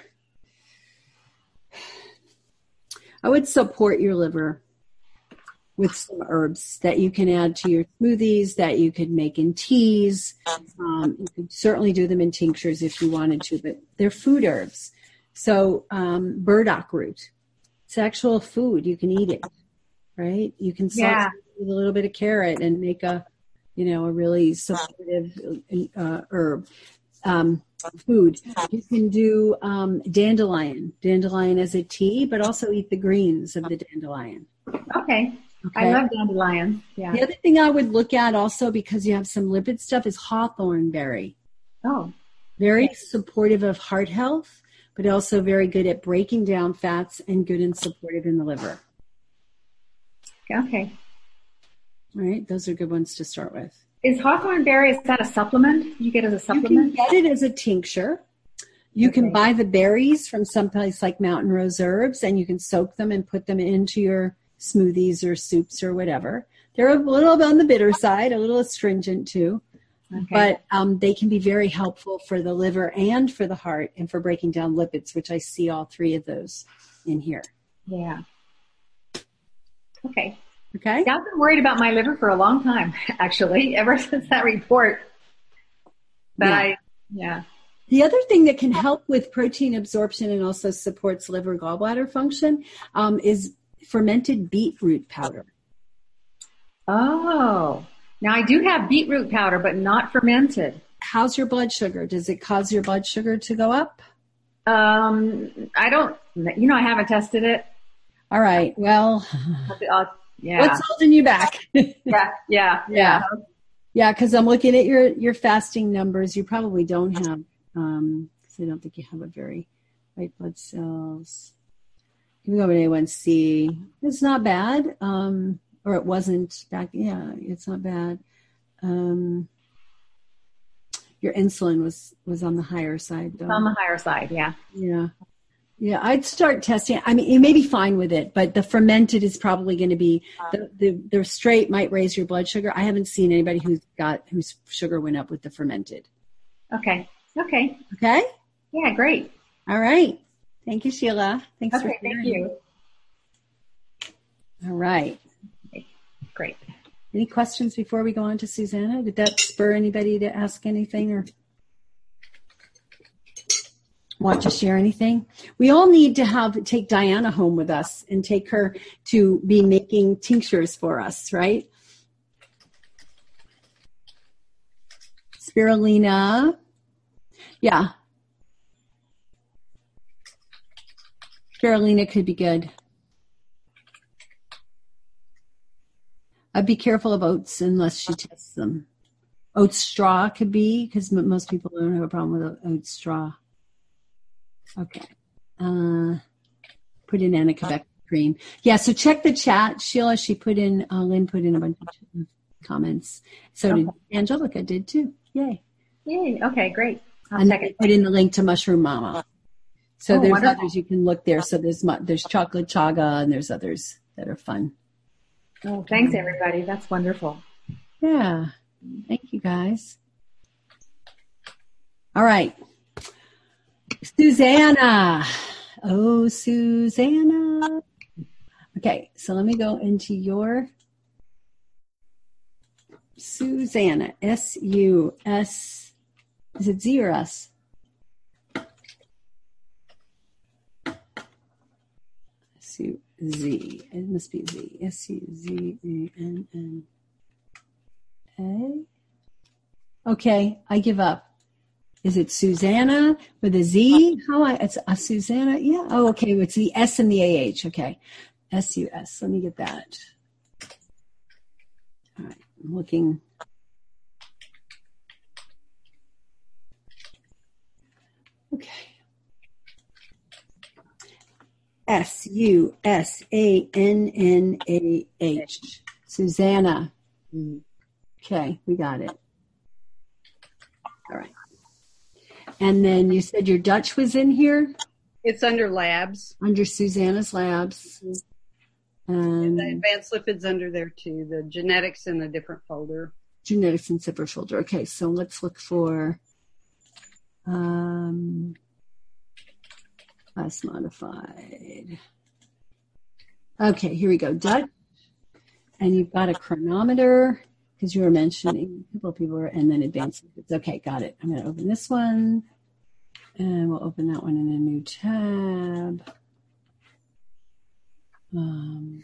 I would support your liver with some herbs that you can add to your smoothies, that you could make in teas. Um, you could certainly do them in tinctures if you wanted to, but they're food herbs. So um, burdock root, it's actual food. You can eat it, right? You can saute Yeah. it with a little bit of carrot and make a, you know, a really supportive uh, herb. Um, food. You can do um, dandelion, dandelion as a tea, but also eat the greens of the dandelion. Okay. Okay. I love dandelion. Yeah. The other thing I would look at also, because you have some lipid stuff, is hawthorn berry. Oh. Very supportive of heart health, but also very good at breaking down fats and good and supportive in the liver. Okay. All right, those are good ones to start with. Is hawthorn berry, is that a supplement? You get as a You supplement? can get it as a tincture. You Okay. can buy the berries from someplace like Mountain Rose Herbs, and you can soak them and put them into your smoothies or soups or whatever. They're a little on the bitter side, a little astringent too, Okay. but um, they can be very helpful for the liver and for the heart and for breaking down lipids, which I see all three of those in here. Yeah. Okay. Okay? Yeah, I've been worried about my liver for a long time, actually, ever since that report. But Yeah. I, yeah. The other thing that can help with protein absorption and also supports liver gallbladder function um, is fermented beetroot powder. Oh. Now I do have beetroot powder, but not fermented. How's your blood sugar? Does it cause your blood sugar to go up? Um, I don't, you know, I haven't tested it. All right. Well, I'll, yeah. what's holding you back? yeah. Yeah. Yeah. Yeah, because I'm looking at your, your fasting numbers. You probably don't have, um, because I don't think you have a very white blood cells. Hemoglobin A one C. It's not bad. Um, or it wasn't back. Yeah, it's not bad. Um, your insulin was, was on the higher side, though. On the higher side, yeah. Yeah. Yeah, I'd start testing. I mean, you may be fine with it, but the fermented is probably going to be, the, the, the straight might raise your blood sugar. I haven't seen anybody who's got, whose sugar went up with the fermented. Okay. Okay. Okay? Yeah, great. All right. Thank you, Sheila. Thanks for Okay, sharing. thank you. All right. Great. Any questions before we go on to Susanna? Did that spur anybody to ask anything or want to share anything? We all need to have take Diana home with us and take her to be making tinctures for us, right? Spirulina. Yeah. Spirulina could be good. I'd be careful of oats unless she tests them. Oat straw could be, because m- most people don't have a problem with oat straw. Okay. Uh, put in Anaquebec cream. Yeah, so check the chat. Sheila, she put in, uh, Lynn put in a bunch of comments. So Okay. did Angelica did too. Yay. Yay. Okay, great. I'll And check they it. put in the link to Mushroom Mama. So Oh, there's wonderful. others you can look there. So there's mu- there's chocolate chaga and there's others that are fun. Oh, thanks, everybody. That's wonderful. Yeah. Thank you, guys. All right. Susanna. Oh, Susanna. Okay, so let me go into your Susanna. S U S. Is it Z or S? S U Z. It must be Z. S U Z A N N A. Okay, I give up. Is it Susanna with a Z? How I? It's a Susanna. Yeah. Oh, okay. It's the S and the A H. Okay. S U S. Let me get that. All right. I'm looking. Okay. S U S A N N A H. Susanna. Okay. We got it. All right. And then you said your Dutch was in here? It's under labs. Under Susanna's labs. And And the advanced lipids under there too. The genetics in a different folder. genetics and separate folder. Okay, so let's look for um, class modified. Okay, here we go. Dutch. And you've got a chronometer because you were mentioning a couple of people were, and then advanced lipids. Okay, got it. I'm going to open this one. And we'll open that one in a new tab. Um,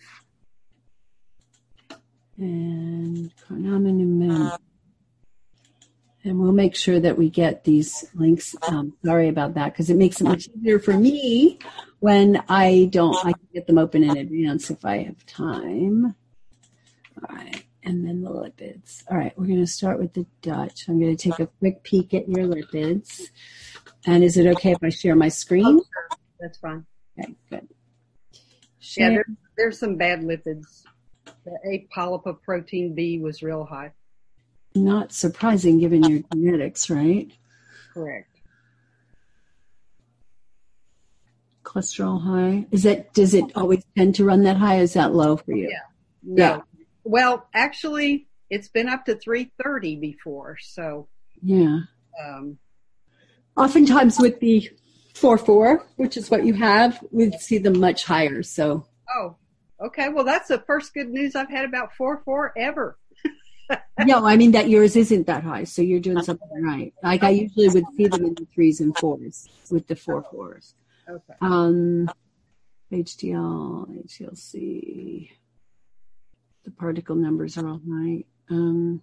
and chronometer. And we'll make sure that we get these links. Um, sorry about that, because it makes it much easier for me when I don't, I can get them open in advance if I have time. All right. And then the lipids. All right. We're going to start with the Dutch. I'm going to take a quick peek at your lipids. And is it okay if I share my screen? Oh, sure. That's fine. Okay, good. Yeah, Share. there, there's some bad lipids. The apolipoprotein B was real high. Not surprising given your genetics, right? Correct. Cholesterol high. Is that, does it always tend to run that high? Or is that low for you? Yeah. No. Yeah. Well, actually, it's been up to three thirty before. So, Yeah. um, Oftentimes with the four four, which is what you have, we see them much higher. So, oh, okay. Well, that's the first good news I've had about four four ever. no, I mean that yours isn't that high. So you're doing something right. Like I usually would see them in the threes and fours with the four fours. Okay. Um, H D L, H D L C. The particle numbers are all right. Um,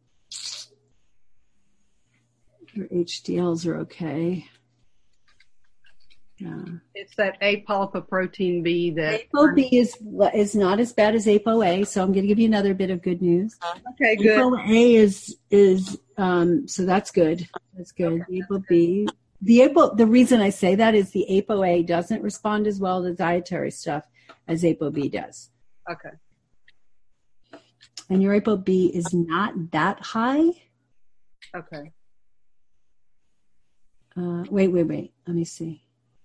your H D Ls are okay. Yeah. It's that apolipoprotein B that. ApoB is is not as bad as ApoA, so I'm going to give you another bit of good news. Okay, good. ApoA is is um, so that's good. That's good. Okay. ApoB. The Apo. The reason I say that is the ApoA doesn't respond as well to dietary stuff as ApoB does. Okay. And your ApoB is not that high. Okay. Uh, wait, wait, wait. Let me see.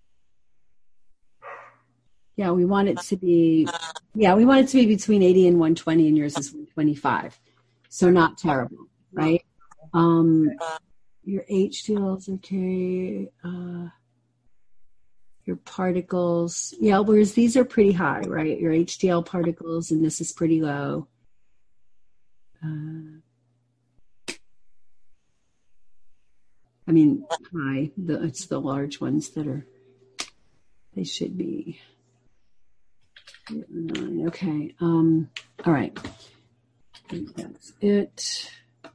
Yeah, we want it to be, yeah, we want it to be between eighty and one twenty, and yours is one twenty-five. So not terrible, right? Um, your H D L is okay. Uh, your particles, yeah, whereas these are pretty high, right? Your H D L particles, and this is pretty low. Uh, I mean, high. The, it's the large ones that are, they should be. Nine. Okay. Um, all right. I think that's it.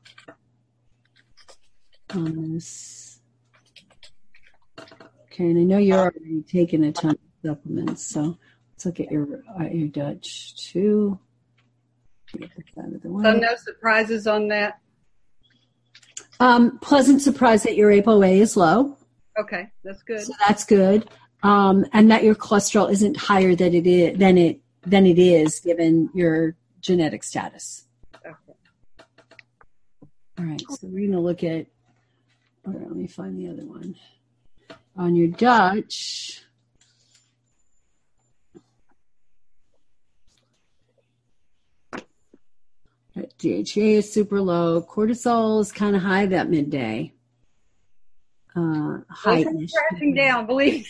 Um, this. Okay, and I know you're already taking a ton of supplements, so let's look at your uh, your Dutch too. Get this out of the way. So no surprises on that? Um, pleasant surprise that your ApoA is low. Okay, that's good. So that's good. Um, and that your cholesterol isn't higher than it is than it than it is given your genetic status. Okay. All right, so we're going to look at. All right, let me find the other one. On your Dutch, D H E A is super low. Cortisol is kind of high that midday. Uh, high. Crashing down, believe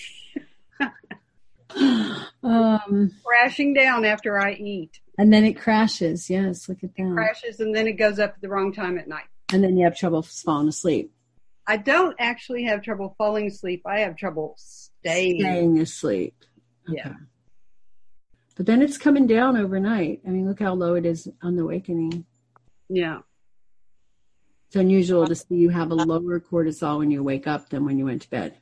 me. um, crashing down after I eat. And then it crashes. Yes, look at that. It crashes and then it goes up at the wrong time at night. And then you have trouble falling asleep. I don't actually have trouble falling asleep. I have trouble staying. Staying asleep. Okay. Yeah. But then it's coming down overnight. I mean, look how low it is on the awakening. Yeah. It's unusual to see you have a lower cortisol when you wake up than when you went to bed.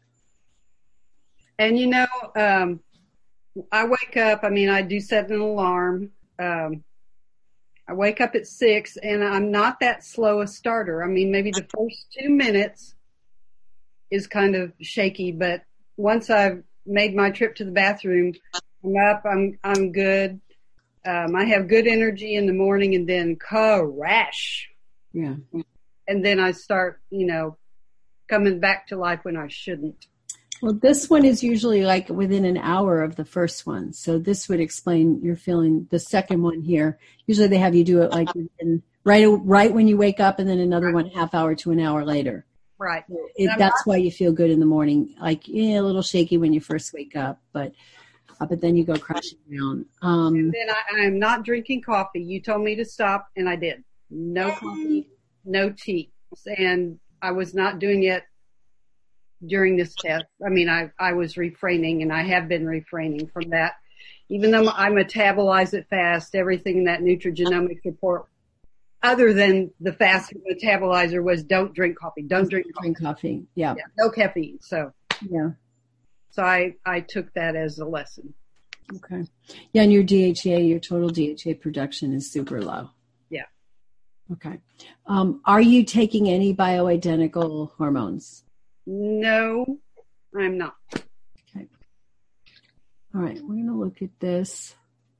And, you know, um, I wake up, I mean, I do set an alarm. Um, I wake up at six, and I'm not that slow a starter. I mean, maybe the first two minutes is kind of shaky, but once I've made my trip to the bathroom, I'm up, I'm I'm good. Um, I have good energy in the morning, and then crash. Yeah. And then I start, you know, coming back to life when I shouldn't. Well, this one is usually like within an hour of the first one. So this would explain your feeling. The second one here, usually they have you do it like within, right right when you wake up, and then another one half hour to an hour later. Right. It, that's why you feel good in the morning. Like, yeah, a little shaky when you first wake up, but uh, but then you go crashing down. Um, and then I, I'm not drinking coffee. You told me to stop, and I did. No coffee, no tea. And I was not doing it during this test. I mean, I, I was refraining, and I have been refraining from that. Even though I metabolize it fast, everything in that nutrigenomics report, other than the fast metabolizer, was don't drink coffee, don't drink coffee. Drink coffee, yeah. yeah. No caffeine, so. Yeah. So I, I took that as a lesson. Okay. Yeah, and your D H E A, your total D H E A production is super low. Yeah. Okay. Um, are you taking any bioidentical hormones? No, I'm not. Okay. All right, we're going to look at this.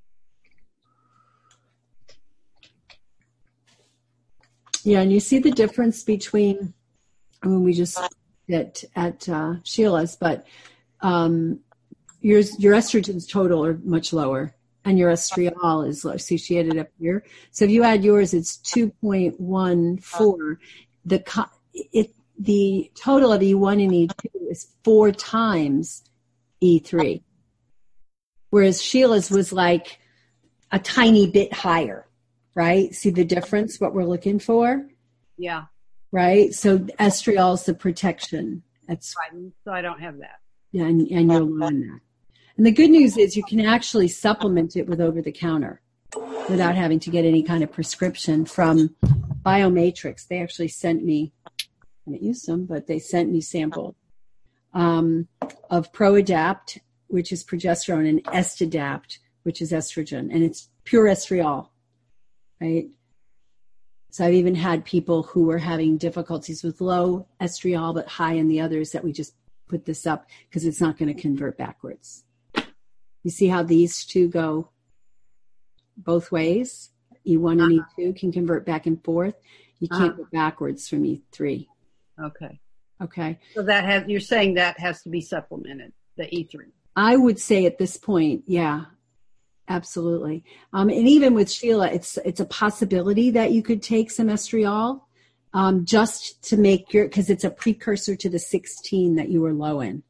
Yeah, and you see the difference between, I mean, we just at at uh, Sheila's, but um, yours, your estrogens total are much lower, and your estriol is low. See, she had it up here. So if you add yours, it's two point one four. The co- it the total of E one and E two is four times E three, whereas Sheila's was like a tiny bit higher. Right? See the difference, what we're looking for? Yeah. Right? So estriol is the protection. That's right. So I don't have that. Yeah, and, and you'll learn that. And the good news is you can actually supplement it with over-the-counter without having to get any kind of prescription from Biomatrix. They actually sent me, I haven't used them, but they sent me samples um, of ProAdapt, which is progesterone, and Estadapt, which is estrogen. And it's pure estriol. Right. So I've even had people who were having difficulties with low estriol but high in the others that we just put this up because it's not going to convert backwards. You see how these two go both ways? E one and uh-huh. E two can convert back and forth. You can't uh-huh. go backwards from E three. Okay. Okay. So that has, you're saying that has to be supplemented, the E three. I would say at this point, yeah. Absolutely. Um, and even with Sheila, it's it's a possibility that you could take some estriol um, just to make your, because it's a precursor to the sixteen that you were low in.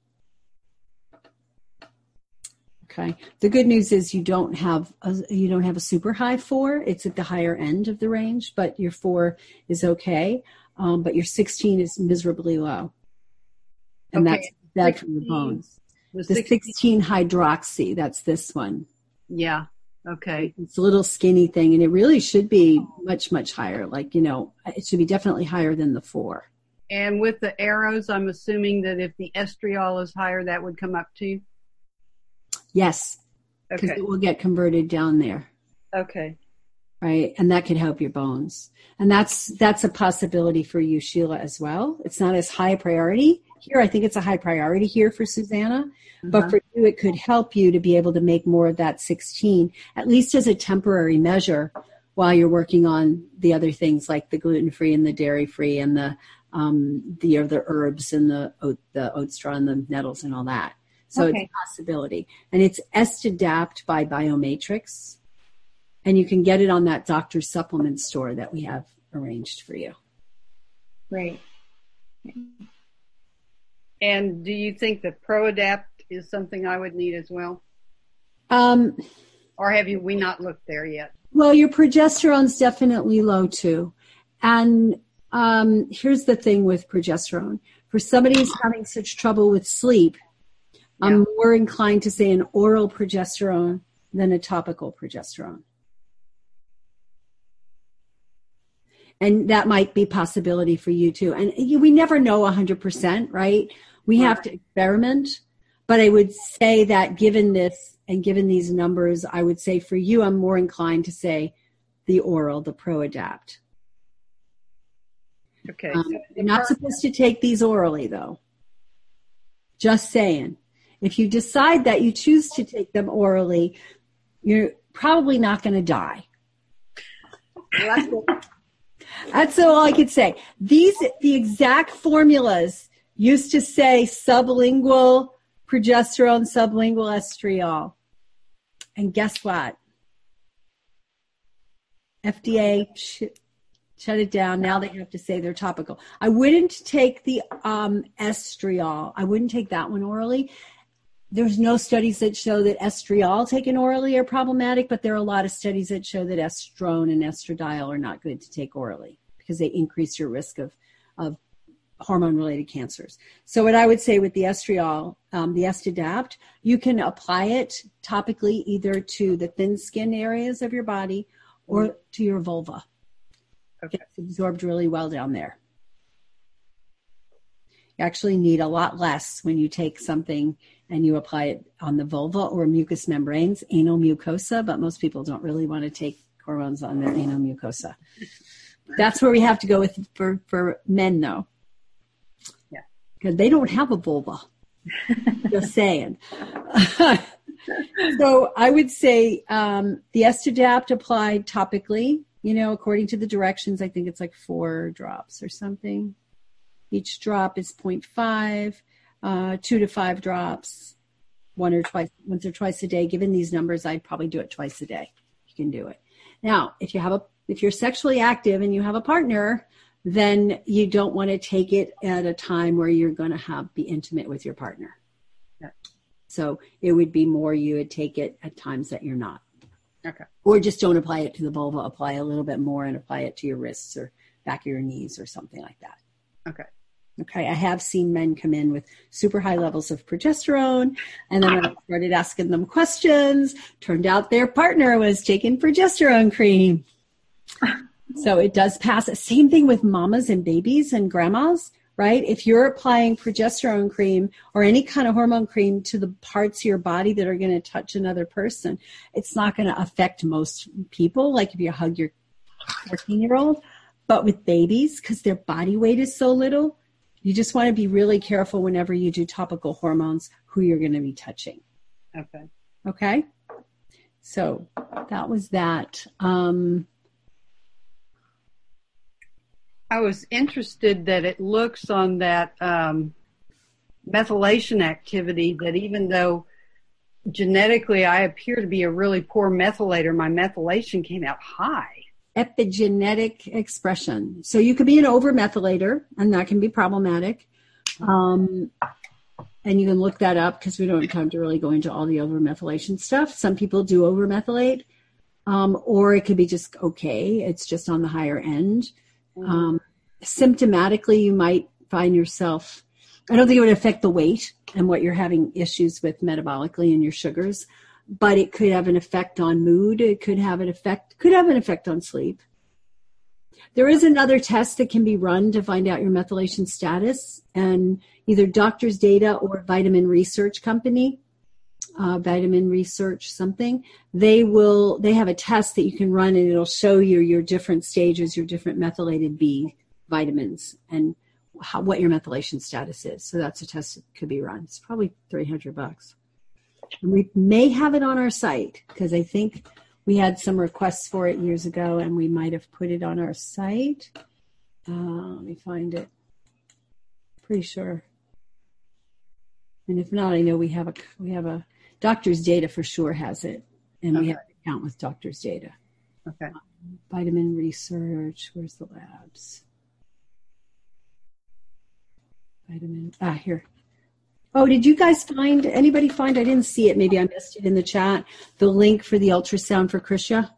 Okay. The good news is you don't have a, you don't have a super high four. It's at the higher end of the range, but your four is okay. Um, but your sixteen is miserably low, and okay. that's bad for your bones. The, the sixteen hydroxy, that's this one. Yeah. Okay. It's a little skinny thing, and it really should be much, much higher. Like, you know, it should be definitely higher than the four. And with the arrows, I'm assuming that if the estriol is higher, that would come up too? Yes. Because okay. it will get converted down there. Okay. Right. And that could help your bones. And that's, that's a possibility for you, Sheila, as well. It's not as high a priority here. I think it's a high priority here for Susanna. Uh-huh. But for you, it could help you to be able to make more of that sixteen, at least as a temporary measure while you're working on the other things like the gluten-free and the dairy-free and the um, the other herbs and the oat, the oat straw and the nettles and all that. So okay. It's a possibility. And it's Estadapt by Biomatrix. And you can get it on that doctor's supplement store that we have arranged for you. Great. And do you think that ProAdapt is something I would need as well? Um, or have you we not looked there yet? Well, your progesterone's definitely low too. And um, here's the thing with progesterone. For somebody who's having such trouble with sleep, yeah. I'm more inclined to say an oral progesterone than a topical progesterone. And that might be a possibility for you too. And we never know one hundred percent, right? We have to experiment. But I would say that given this and given these numbers, I would say for you, I'm more inclined to say the oral, the ProAdapt. Okay. Um, you're not supposed to take these orally, though. Just saying. If you decide that you choose to take them orally, you're probably not going to die. That's all I could say. These, the exact formulas used to say sublingual progesterone, sublingual estriol. And guess what? F D A sh- shut it down. Now they have to say they're topical. I wouldn't take the um, estriol. I wouldn't take that one orally. There's no studies that show that estriol taken orally are problematic, but there are a lot of studies that show that estrone and estradiol are not good to take orally because they increase your risk of, of hormone-related cancers. So what I would say with the estriol, um, the Estadapt, you can apply it topically either to the thin skin areas of your body or mm-hmm. to your vulva. Okay. It's absorbed really well down there. You actually need a lot less when you take something and you apply it on the vulva or mucous membranes, anal mucosa, but most people don't really want to take hormones on their anal mucosa. That's where we have to go with for, for men, though. Yeah. Because they don't have a vulva. Just saying. So I would say um, the Estadapt applied topically, you know, according to the directions. I think it's like four drops or something. Each drop is zero point five, uh, two to five drops, one or twice, once or twice a day. Given these numbers, I'd probably do it twice a day. You can do it. Now, if you have a, if you're sexually active and you have a partner, then you don't want to take it at a time where you're going to have be intimate with your partner. Yeah. So it would be more you would take it at times that you're not. Okay. Or just don't apply it to the vulva. Apply a little bit more and apply it to your wrists or back of your knees or something like that. Okay. Okay, I have seen men come in with super high levels of progesterone, and then when I started asking them questions, turned out their partner was taking progesterone cream. So it does pass. Same thing with mamas and babies and grandmas, right? If you're applying progesterone cream or any kind of hormone cream to the parts of your body that are going to touch another person, it's not going to affect most people, like if you hug your fourteen-year-old. But with babies, because their body weight is so little, you just want to be really careful whenever you do topical hormones, who you're going to be touching. Okay. Okay? So that was that. Um, I was interested that it looks on that um, methylation activity that even though genetically I appear to be a really poor methylator, my methylation came out high. Epigenetic expression. So you could be an over-methylator, and that can be problematic. Um, and you can look that up because we don't have time to really go into all the over-methylation stuff. Some people do over-methylate, um, or it could be just okay. It's just on the higher end. Um, symptomatically, you might find yourself, I don't think it would affect the weight and what you're having issues with metabolically and your sugars, but it could have an effect on mood. It could have an effect, could have an effect on sleep. There is another test that can be run to find out your methylation status, and either Doctor's Data or Vitamin Research Company, uh, Vitamin Research something, they will, they have a test that you can run and it'll show you your different stages, your different methylated B vitamins and how, what your methylation status is. So that's a test that could be run. It's probably three hundred bucks. And we may have it on our site because I think we had some requests for it years ago and we might have put it on our site. Uh, let me find it. Pretty sure. And if not, I know we have a, we have a Doctor's Data for sure has it. And okay. We have an account with Doctor's Data. Okay. Vitamin research. Where's the labs? Vitamin. Ah, here. Oh, did you guys find, anybody find, I didn't see it, maybe I missed it in the chat, the link for the ultrasound for Krisha?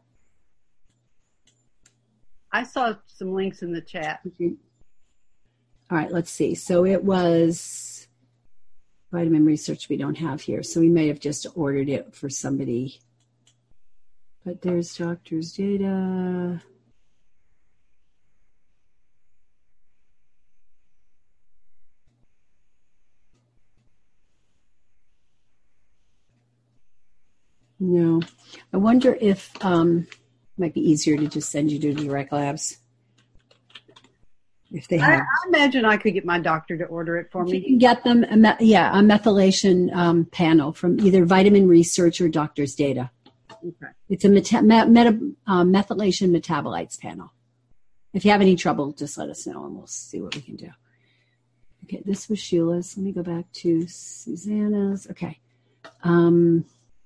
I saw some links in the chat. All right, let's see. So it was vitamin research we don't have here. So we may have just ordered it for somebody. But there's doctor's data. No. I wonder if um, it might be easier to just send you to Direct Labs. If they have. I, I imagine I could get my doctor to order it for me. You can get them, a me- yeah, a methylation um, panel from either Vitamin Research or Doctor's Data. Okay. It's a meta- me- meta- uh, methylation metabolites panel. If you have any trouble, just let us know and we'll see what we can do. Okay, this was Sheila's. Let me go back to Susanna's. Okay. Um,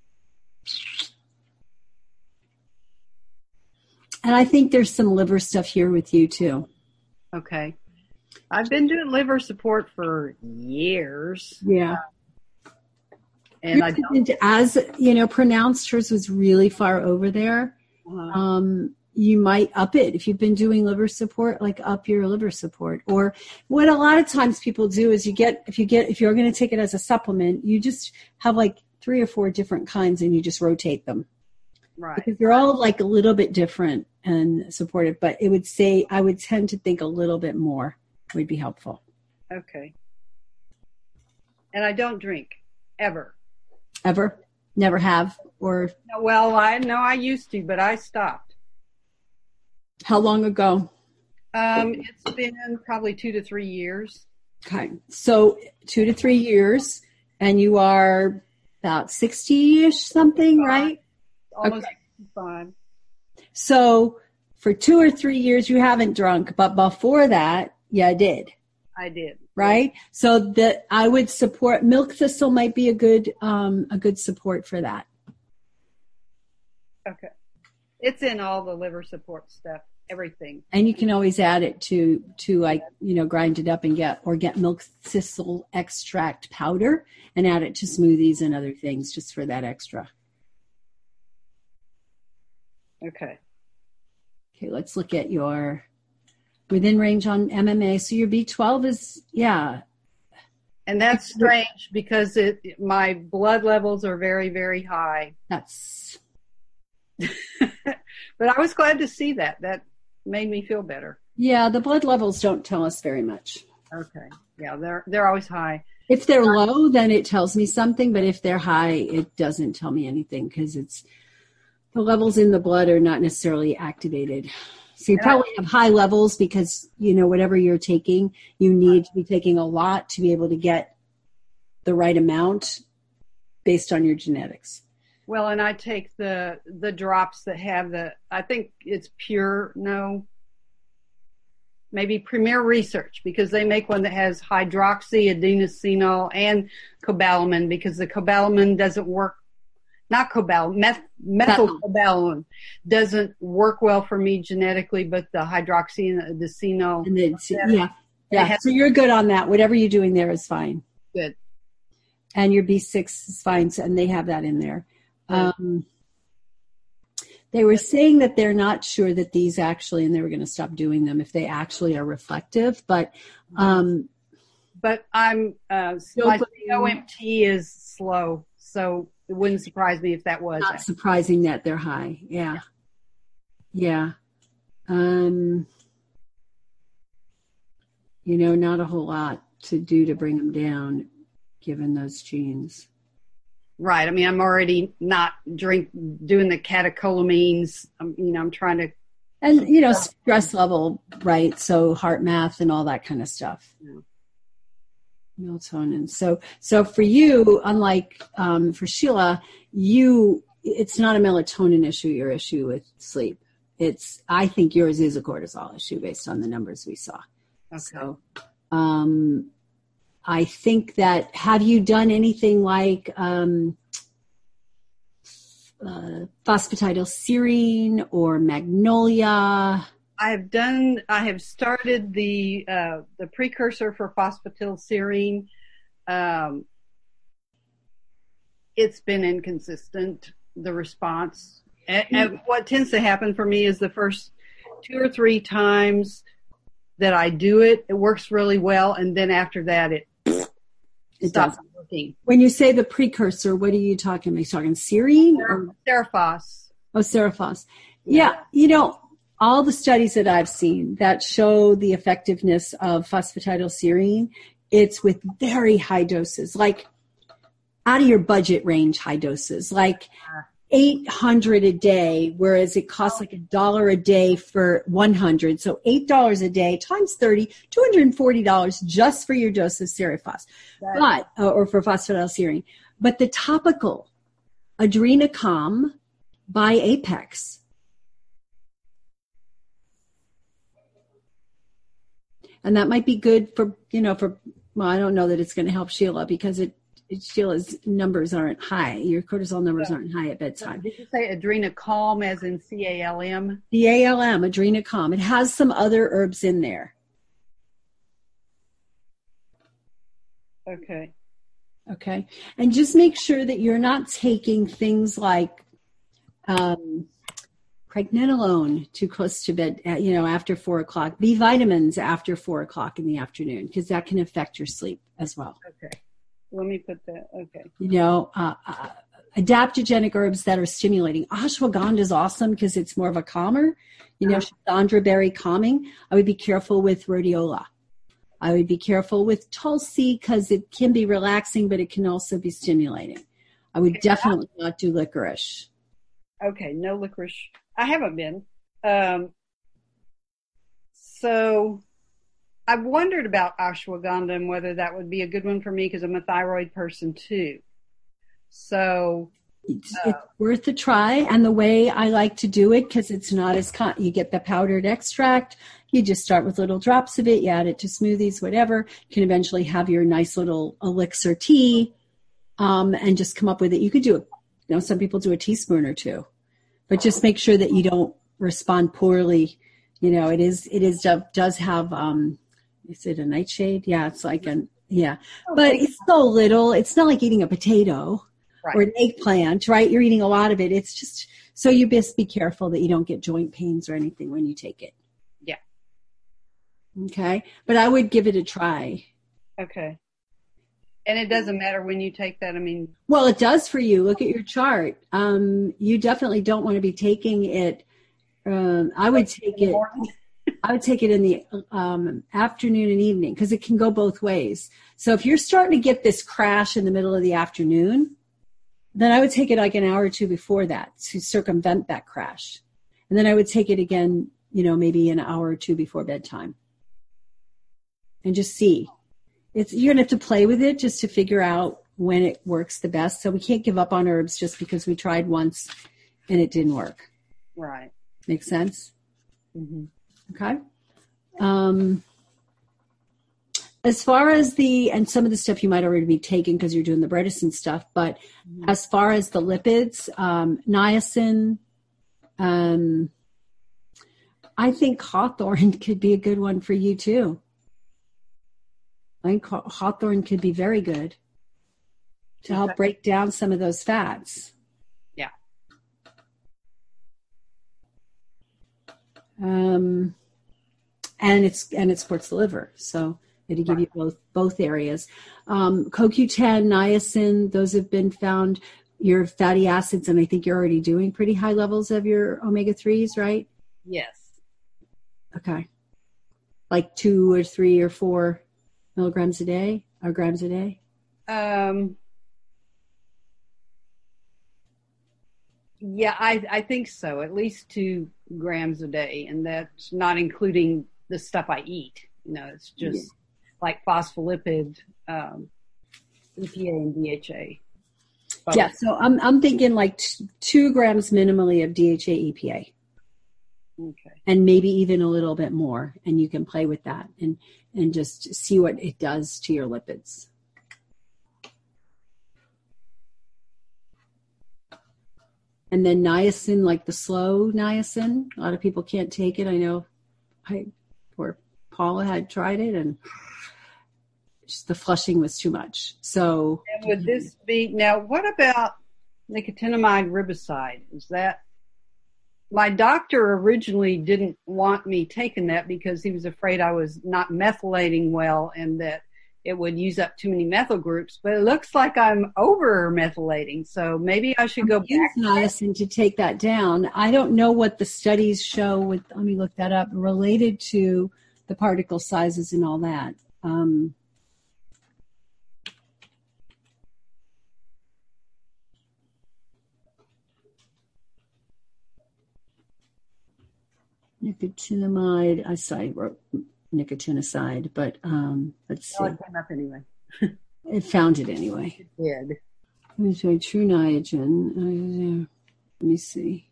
and I think there's some liver stuff here with you too. Okay. I've been doing liver support for years. Yeah. And I don't, as you know, pronounced hers was really far over there. uh, Um, you might up it if you've been doing liver support, like up your liver support. Or what a lot of times people do is you get, if you get, if you're going to take it as a supplement, you just have like three or four different kinds and you just rotate them. right. Because they're all like a little bit different and supportive, but it would say, I would tend to think a little bit more would be helpful. Okay. And I don't drink ever. Ever? Never have? Or No, well, I know I used to, but I stopped. how long ago? Um, it's been probably two to three years. Okay. So two to three years and you are about sixty-ish something, right? Almost Okay. fine. So for two or three years you haven't drunk, but before that, yeah, I did. I did. Right? So that I would support milk thistle might be a good um, a good support for that. Okay. It's in all the liver support stuff, everything. And you can always add it to to like, you know, grind it up and get or get milk thistle extract powder and add it to smoothies and other things just for that extra. Okay. Okay, let's look at your within range on M M A. So your B twelve is, yeah. And that's strange because it my blood levels are very, very high. That's, But I was glad to see that. That made me feel better. yeah, the blood levels don't tell us very much. Okay. Yeah, they're they're always high. If they're low, then it tells me something. But if they're high, it doesn't tell me anything because it's the levels in the blood are not necessarily activated. So you probably have high levels because, you know, whatever you're taking, you need to be taking a lot to be able to get the right amount based on your genetics. Well, and I take the the drops that have the, I think it's pure, no, maybe Premier Research, because they make one that has hydroxy, adenosine, and cobalamin, because the cobalamin doesn't work, not cobalamin, meth, methylcobalamin doesn't work well for me genetically, but the hydroxy and the adenosine. And then, yeah, yeah. So you're good on that. Whatever you're doing there is fine. Good. And your B six is fine, so, and they have that in there. Um, they were saying that they're not sure that these actually, and they were going to stop doing them if they actually are reflective, but um, but I'm uh, my O M T is slow, so it wouldn't surprise me if that was not surprising that they're high. Yeah, yeah. Um, you know, not a whole lot to do to bring them down, given those genes. Right. I mean, I'm already not drink doing the catecholamines. I'm, you know, I'm trying to, and you know, stress level, right? So heart math and all that kind of stuff. Yeah. Melatonin. So, so for you, unlike um, for Sheila, you, it's not a melatonin issue. Your issue with sleep. It's, I think yours is a cortisol issue based on the numbers we saw. Okay. So, um, I think that, have you done anything like, um, uh, phosphatidylserine or Magnolia? I have done, I have started the, uh, the precursor for phosphatidylserine. Um, it's been inconsistent, the response. And, and what tends to happen for me is the first two or three times that I do it, it works really well. And then after that, it, It stops does. working. When you say the precursor, what are you talking about? Are you talking serine or Serifos. oh, Serifos? Yeah. yeah, you know, all the studies that I've seen that show the effectiveness of phosphatidylserine, it's with very high doses, like out of your budget range high doses, like eight hundred a day, whereas it costs like a dollar a day for one hundred. So eight dollars a day times thirty, two hundred forty dollars just for your dose of Serifos, but, uh, or for phosphatidylserine. But the topical Adrenacom by Apex, and that might be good for, you know, for, well, I don't know that it's going to help Sheila because it, Sheila's numbers aren't high. Your cortisol numbers aren't high at bedtime. Did you say Adrenacalm as in C A L M? The A L M, Adrenacalm. It has some other herbs in there. Okay. Okay. And just make sure that you're not taking things like um, pregnenolone too close to bed, you know, after four o'clock. B vitamins after four o'clock in the afternoon because that can affect your sleep as well. Okay. Let me put that, okay. You know, uh, uh, adaptogenic herbs that are stimulating. Ashwagandha is awesome because it's more of a calmer. You know, Chandra berry calming. I would be careful with rhodiola. I would be careful with Tulsi because it can be relaxing, but it can also be stimulating. I would definitely not do licorice. Okay, no licorice. I haven't been. Um, so... I've wondered about ashwagandha and whether that would be a good one for me because I'm a thyroid person too. So it's, uh, it's worth a try. And the way I like to do it, because it's not as con- you get the powdered extract. You just start with little drops of it. You add it to smoothies, whatever. You can eventually have your nice little elixir tea, um, and just come up with it. You could do it. You know, some people do a teaspoon or two, but just make sure that you don't respond poorly. You know, it is it is does have. Um, Is it a nightshade? Yeah, it's like an, yeah. But it's so little. It's not like eating a potato right. or an eggplant, right? You're eating a lot of it. It's just, so you best be careful that you don't get joint pains or anything when you take it. Yeah. Okay. But I would give it a try. Okay. And it doesn't matter when you take that, I mean. Well, it does for you. Look at your chart. Um, you definitely don't want to be taking it. Um, I would take it. I would take it in the um, afternoon and evening because it can go both ways. So if you're starting to get this crash in the middle of the afternoon, then I would take it like an hour or two before that to circumvent that crash. And then I would take it again, you know, maybe an hour or two before bedtime. And just see. It's you're going to have to play with it just to figure out when it works the best. So we can't give up on herbs just because we tried once and it didn't work. Right. Make sense? Mm-hmm. Okay. Um, as far as the, and some of the stuff you might already be taking because you're doing the Bredesen stuff, but mm-hmm. as far as the lipids, um, niacin, um, I think hawthorn could be a good one for you too. I think hawthorn could be very good to help break down some of those fats. Yeah. Um, and it's and it supports the liver, so it'll give you both both areas. Um, C O Q ten, niacin, those have been found. Your fatty acids, and I think you're already doing pretty high levels of your omega threes, right? Yes. Okay. Like two or three or four milligrams a day or grams a day? Um. Yeah, I, I think so. At least two grams a day, and that's not including the stuff I eat. You know, it's just yeah. like phospholipid, um, E P A and D H A. Both. Yeah, so I'm I'm thinking like t- two grams minimally of D H A E P A. Okay. And maybe even a little bit more, and you can play with that and and just see what it does to your lipids. and then niacin, like the slow niacin. A lot of people can't take it. I know I, or Paula had tried it, and just the flushing was too much. So And would this be, now what about nicotinamide riboside? Is that, my doctor originally didn't want me taking that because he was afraid I was not methylating well and that it would use up too many methyl groups, but it looks like I'm over methylating. So maybe I should go use back. niacin to take that down. I don't know what the studies show with, let me look that up, related to the particle sizes and all that. Um, nicotinamide, I saw I wrote nicotinamide, but um, let's see. Oh, it came up anyway. It found it anyway. It did. Let me try True Niagen. Uh, let me see.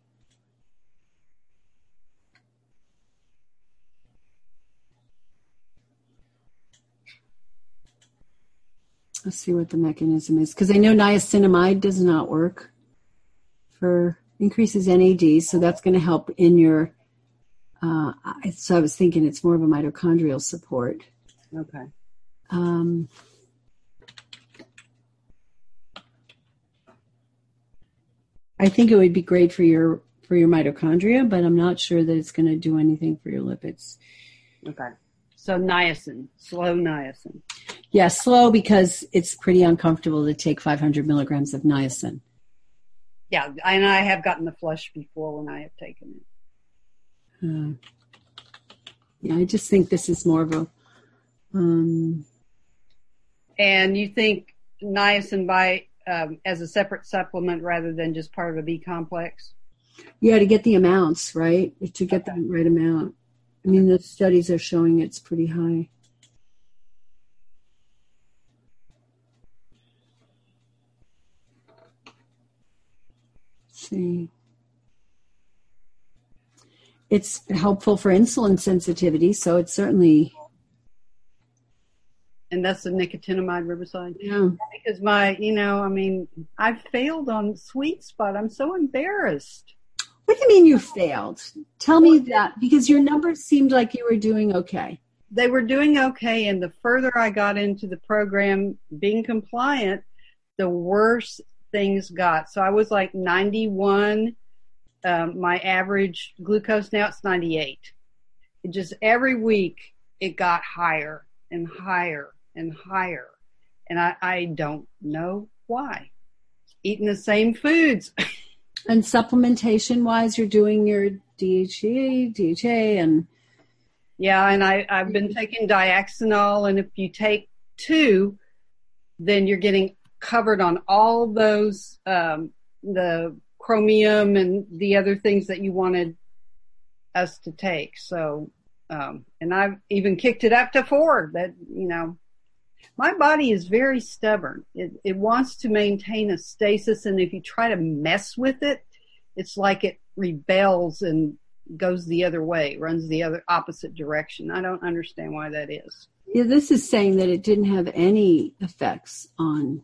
Let's see what the mechanism is, because I know niacinamide does not work for increases N A D, so that's going to help in your. Uh, so I was thinking it's more of a mitochondrial support. Okay. Um, I think it would be great for your for your mitochondria, but I'm not sure that it's going to do anything for your lipids. Okay. So niacin, slow niacin. Yeah, slow because it's pretty uncomfortable to take five hundred milligrams of niacin. Yeah, and I have gotten the flush before when I have taken it. Uh, yeah, I just think this is more of a. Um, And you think niacin by um, as a separate supplement rather than just part of a B complex? yeah, to get the amounts right, to get the right amount. I mean, the studies are showing it's pretty high. Let's see. It's helpful for insulin sensitivity, so it's certainly. And that's the nicotinamide riboside? Yeah. Because my, you know, I mean, I've failed on Sweet Spot. I'm so embarrassed. What do you mean you failed? Tell me that, because your numbers seemed like you were doing okay. They were doing okay, and the further I got into the program, being compliant, the worse things got. So I was like ninety-one. Um, my average glucose now it's ninety-eight. It just every week it got higher and higher and higher, and I, I don't know why. Eating the same foods. And supplementation wise, you're doing your D H E, D H A, and yeah, and I, I've been taking Diaxanol, and if you take two, then you're getting covered on all those, um, the chromium and the other things that you wanted us to take. So, um, and I've even kicked it up to four. That, you know, my body is very stubborn. It, it wants to maintain a stasis, and if you try to mess with it, it's like it rebels and goes the other way, runs the other opposite direction. I don't understand why that is. yeah, this is saying that it didn't have any effects on,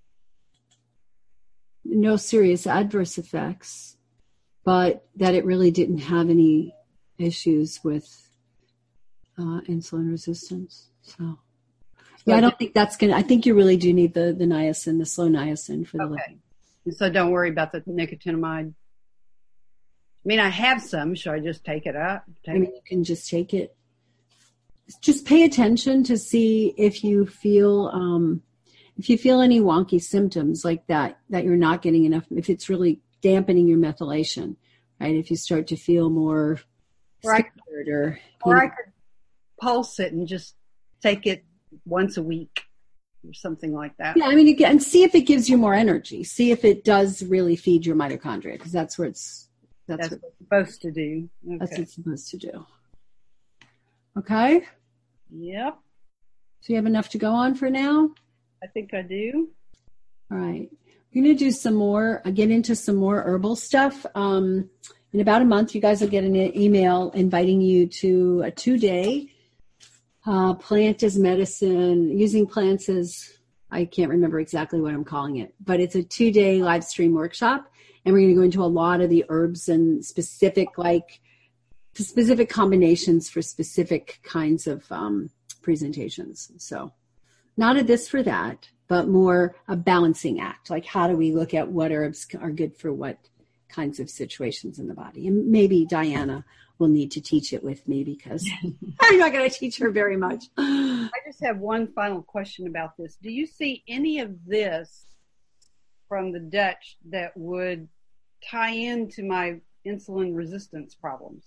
no serious adverse effects, but that it really didn't have any issues with uh, insulin resistance. So. Yeah, I don't think that's going to, I think you really do need the, the niacin, the slow niacin for the Okay. Lipid. So don't worry about the nicotinamide. I mean, I have some. Should I just take it up? Take I mean, you can just take it. Just pay attention to see if you feel, um, if you feel any wonky symptoms like that, that you're not getting enough, if it's really dampening your methylation, right? If you start to feel more or I, scared or, or know, I could pulse it and just take it once a week or something like that. Yeah, I mean, again, see if it gives you more energy. See if it does really feed your mitochondria, because that's where it's that's, that's what, what it's supposed to do. Okay. That's what it's supposed to do. Okay. Yep. So you have enough to go on for now? I think I do. All right. We're going to do some more, uh, get into some more herbal stuff. Um, in about a month, you guys will get an email inviting you to a two-day uh, plant as medicine, using plants as, I can't remember exactly what I'm calling it, but it's a two-day live stream workshop. And we're going to go into a lot of the herbs and specific, like, specific combinations for specific kinds of um, presentations. So not a this for that, but more a balancing act. Like, how do we look at what herbs are good for what kinds of situations in the body? And maybe Diana will need to teach it with me because I'm not going to teach her very much. I just have one final question about this. Do you see any of this from the Dutch that would tie into my insulin resistance problems?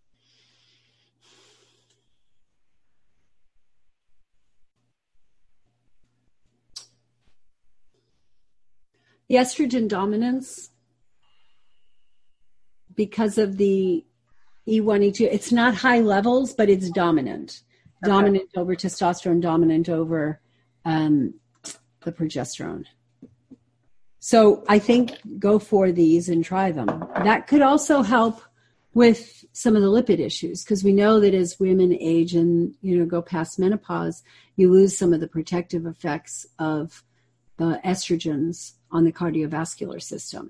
The estrogen dominance, because of the E one, E two, it's not high levels, but it's dominant. Okay. Dominant over testosterone, dominant over um, the progesterone. So I think go for these and try them. That could also help with some of the lipid issues, because we know that as women age and, you know, go past menopause, you lose some of the protective effects of the estrogens on the cardiovascular system.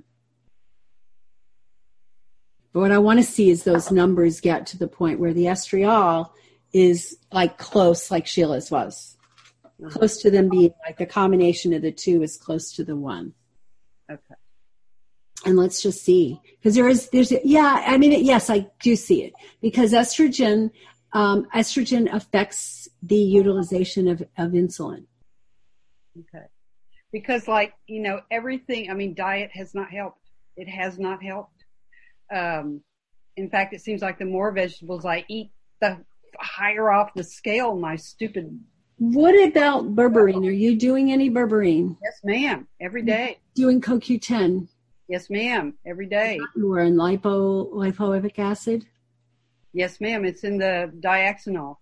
But what I want to see is those numbers get to the point where the estriol is like close, like Sheila's was. Close to them being like the combination of the two is close to the one. Okay. And let's just see. Because there is, there's, yeah, I mean, yes, I do see it. Because estrogen, um, estrogen affects the utilization of, of insulin. Okay. Because, like, you know, everything, I mean, diet has not helped. It has not helped. Um, in fact, it seems like the more vegetables I eat, the higher off the scale my stupid. What about berberine? Are you doing any berberine? Yes, ma'am. Every day. Doing C O Q ten? Yes, ma'am. Every day. Or in lipo, lipoic acid? Yes, ma'am. It's in the Diaxonol.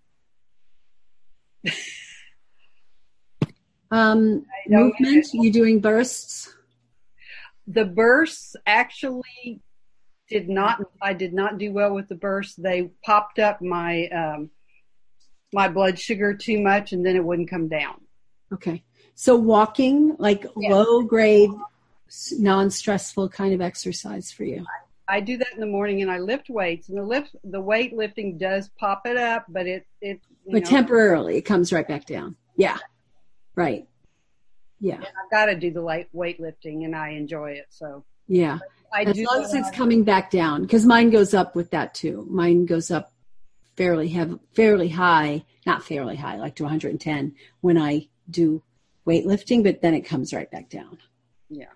um, movement? You doing bursts? The bursts actually did not, I did not do well with the bursts. They popped up my, um, my blood sugar too much, and then it wouldn't come down. Okay. So walking, like yeah. low grade, non-stressful kind of exercise for you. I do that in the morning, and I lift weights, and the lift, the weight lifting does pop it up, but it, it, you but know, temporarily it comes right back down. Yeah. Right. Yeah. And I've got to do the light weight lifting, and I enjoy it. So yeah. I as do long as it's coming back down, because mine goes up with that too. Mine goes up fairly heavy, fairly high, not fairly high, like to one hundred ten when I do weightlifting, but then it comes right back down. Yeah.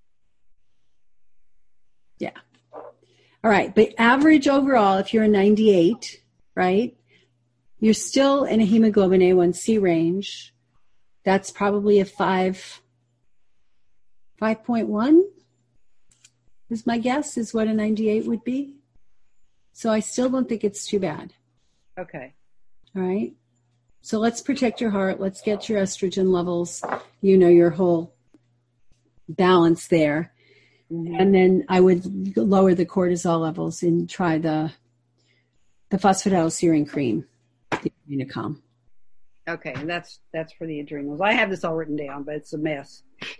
Yeah. All right. But average overall, if you're a ninety-eight, right, you're still in a hemoglobin A one C range. That's probably a five, five point one is my guess, is what a ninety-eight would be. So I still don't think it's too bad. Okay. All right. So let's protect your heart. Let's get your estrogen levels, you know, your whole balance there. Mm-hmm. And then I would lower the cortisol levels and try the the phosphatidylserine cream, the Adrenacom. Okay, and that's that's for the adrenals. I have this all written down, but it's a mess.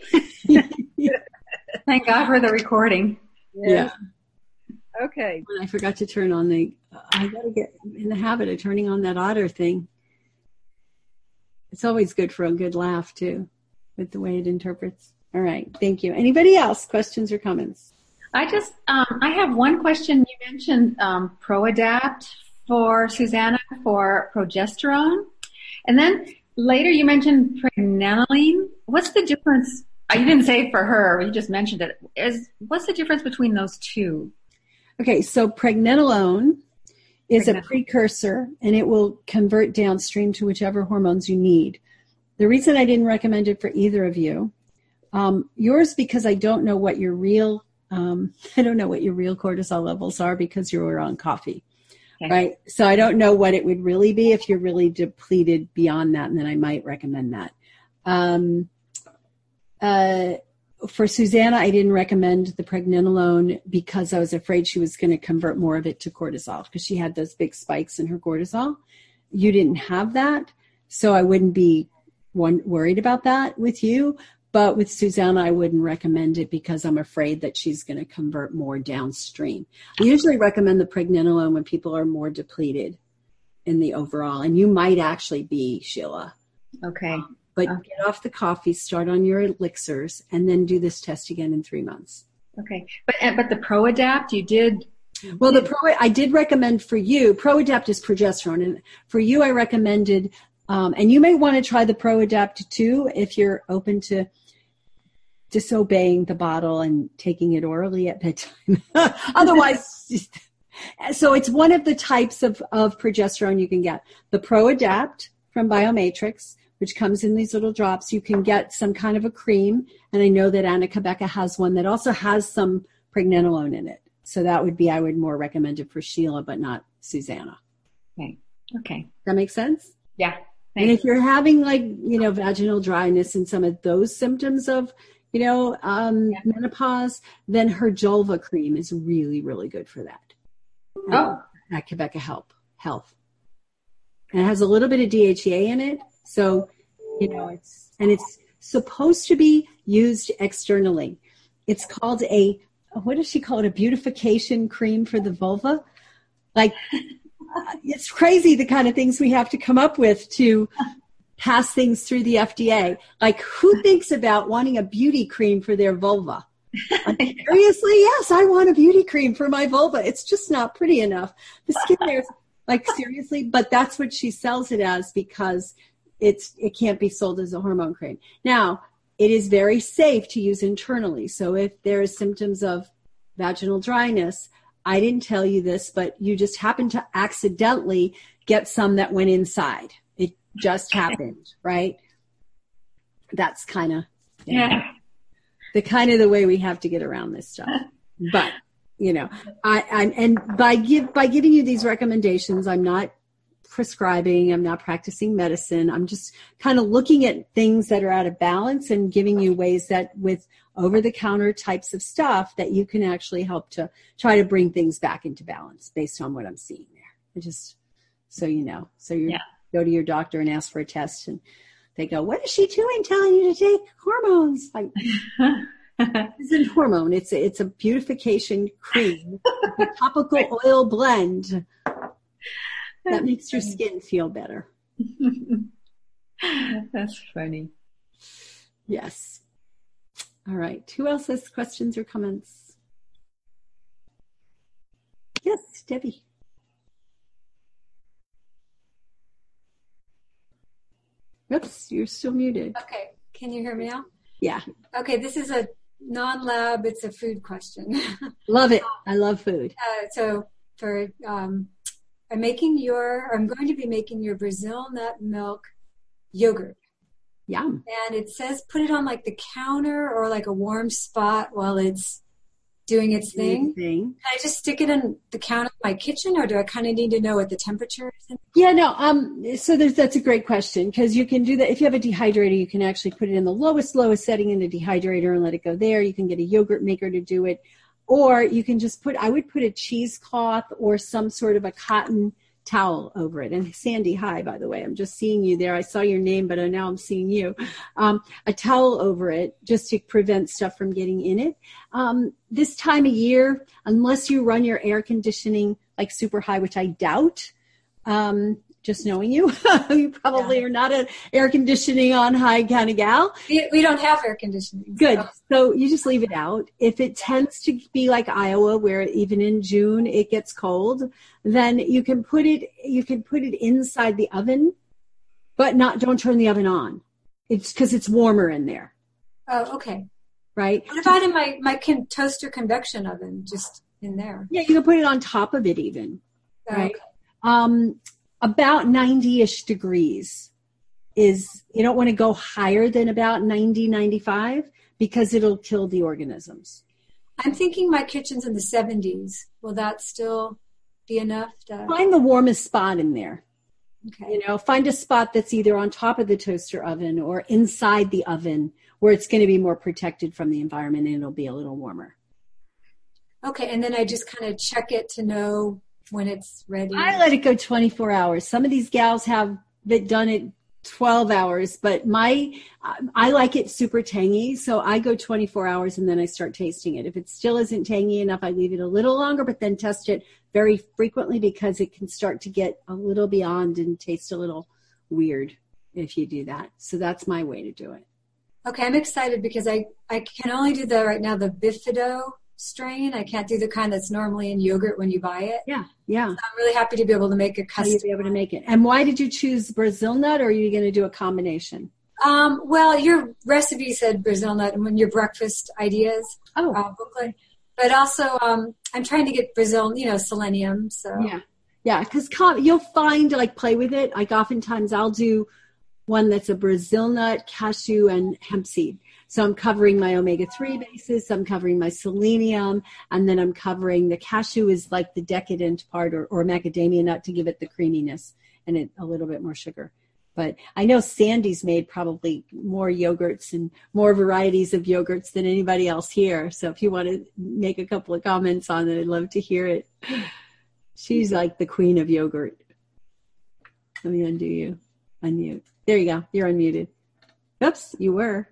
Thank God for the recording. Yeah. yeah. Okay. And I forgot to turn on the, I got to get in the habit of turning on that otter thing. It's always good for a good laugh, too, with the way it interprets. All right. Thank you. Anybody else? Questions or comments? I just, um, I have one question. You mentioned um, ProAdapt for Susanna for progesterone. And then later you mentioned pregnenolone. What's the difference? You didn't say it for her. You just mentioned it. Is, what's the difference between those two? Okay. So pregnenolone is a precursor, and it will convert downstream to whichever hormones you need. The reason I didn't recommend it for either of you, um, yours because I don't know what your real, um, I don't know what your real cortisol levels are because you were on coffee, okay. Right? So I don't know what it would really be if you're really depleted beyond that, and then I might recommend that. Um, uh, For Susanna, I didn't recommend the pregnenolone because I was afraid she was going to convert more of it to cortisol because she had those big spikes in her cortisol. You didn't have that, so I wouldn't be one, worried about that with you. But with Susanna, I wouldn't recommend it because I'm afraid that she's going to convert more downstream. I usually recommend the pregnenolone when people are more depleted in the overall. And you might actually be, Sheila. Okay. Um, but okay. get off the coffee, start on your elixirs, and then do this test again in three months. Okay. But but the ProAdapt, you did... Well, the Pro, I did recommend for you, ProAdapt is progesterone. And for you, I recommended, um, and you may want to try the ProAdapt too if you're open to disobeying the bottle and taking it orally at bedtime. Otherwise, so it's one of the types of, of progesterone you can get. The ProAdapt from Biomatrix, which comes in these little drops. You can get some kind of a cream, and I know that Anna Quebeca has one that also has some pregnenolone in it. So that would be, I would more recommend it for Sheila, but not Susanna. Okay. Okay. That makes sense? Yeah. Thanks. And if you're having like, you know, vaginal dryness and some of those symptoms of, you know, um, yeah. menopause, then her Julva cream is really, really good for that. Oh. Um, at Quebeca Help, Health. And it has a little bit of D H E A in it. So, you know, it's, and it's supposed to be used externally. It's called a, what does she call it? A beautification cream for the vulva? Like, it's crazy the kind of things we have to come up with to pass things through the F D A. Like, who thinks about wanting a beauty cream for their vulva? Like, seriously? Yes, I want a beauty cream for my vulva. It's just not pretty enough. The skin there's like, seriously, but that's what she sells it as because it's it can't be sold as a hormone cream. Now, it is very safe to use internally. So if there is symptoms of vaginal dryness, I didn't tell you this, but you just happened to accidentally get some that went inside. It just happened, right? That's kind of yeah. yeah. the kind of the way we have to get around this stuff. But you know, I, I'm and by give by giving you these recommendations, I'm not prescribing, I'm not practicing medicine. I'm just kind of looking at things that are out of balance and giving you ways that with over-the-counter types of stuff that you can actually help to try to bring things back into balance based on what I'm seeing there. I just, so you know. So you yeah. go to your doctor and ask for a test and they go, what is she doing telling you to take hormones? Like, it's a hormone. It's a, it's a beautification cream, a topical oil blend that makes your skin feel better. That's funny. Yes. All right. Who else has questions or comments? Yes, Debbie. Oops, you're still muted. Okay. Can you hear me now? Yeah. Okay. This is a non-lab. It's a food question. Love it. I love food. Uh, so for, um, I'm making your, I'm going to be making your Brazil nut milk yogurt. Yum. And it says put it on like the counter or like a warm spot while it's doing its thing. thing. Can I just stick it in the counter of my kitchen or do I kind of need to know what the temperature is? Yeah, no. Um, so there's, that's a great question because you can do that. If you have a dehydrator, you can actually put it in the lowest, lowest setting in the dehydrator and let it go there. You can get a yogurt maker to do it. Or you can just put, I would put a cheesecloth or some sort of a cotton towel over it. And Sandy, hi, by the way, I'm just seeing you there. I saw your name, but now I'm seeing you. Um, a towel over it just to prevent stuff from getting in it. Um, this time of year, unless you run your air conditioning like super high, which I doubt, um, just knowing you, you probably yeah. are not an air conditioning on high kind of gal. We, we don't have air conditioning. Good. So. so you just leave it out. If it tends to be like Iowa, where even in June it gets cold, then you can put it, you can put it inside the oven, but not, don't turn the oven on. It's because it's warmer in there. Oh, okay. Right. What about in my, my con- toaster convection oven, just in there? Yeah, you can put it on top of it even. Oh, right. Okay. Um, about ninety-ish degrees is, you don't want to go higher than about ninety, ninety-five because it'll kill the organisms. I'm thinking my kitchen's in the seventies. Will that still be enough? To... Find the warmest spot in there. Okay. You know, find a spot that's either on top of the toaster oven or inside the oven where it's going to be more protected from the environment and it'll be a little warmer. Okay. And then I just kind of check it to know when it's ready. I let it go twenty-four hours. Some of these gals have it done it twelve hours, but my, I like it super tangy. So I go twenty-four hours and then I start tasting it. If it still isn't tangy enough, I leave it a little longer, but then test it very frequently because it can start to get a little beyond and taste a little weird if you do that. So that's my way to do it. Okay, I'm excited because I, I can only do the right now the Bifido strain. I can't do the kind that's normally in yogurt when you buy it. Yeah, yeah. So I'm really happy to be able to make a How you custom. be able to make it. And why did you choose Brazil nut, or are you going to do a combination? Um, well, your recipe said Brazil nut and when your breakfast ideas Oh, uh, booklet, but also um, I'm trying to get Brazil, you know, selenium. So yeah. Yeah, because you'll find, like, play with it. Like, oftentimes I'll do one that's a Brazil nut, cashew, and hemp seed. So I'm covering my omega three bases, I'm covering my selenium, and then I'm covering the cashew is like the decadent part, or, or macadamia nut to give it the creaminess and it, a little bit more sugar. But I know Sandy's made probably more yogurts and more varieties of yogurts than anybody else here. So if you want to make a couple of comments on it, I'd love to hear it. She's like the queen of yogurt. Let me undo you. Unmute. There you go. You're unmuted. Oops, you were.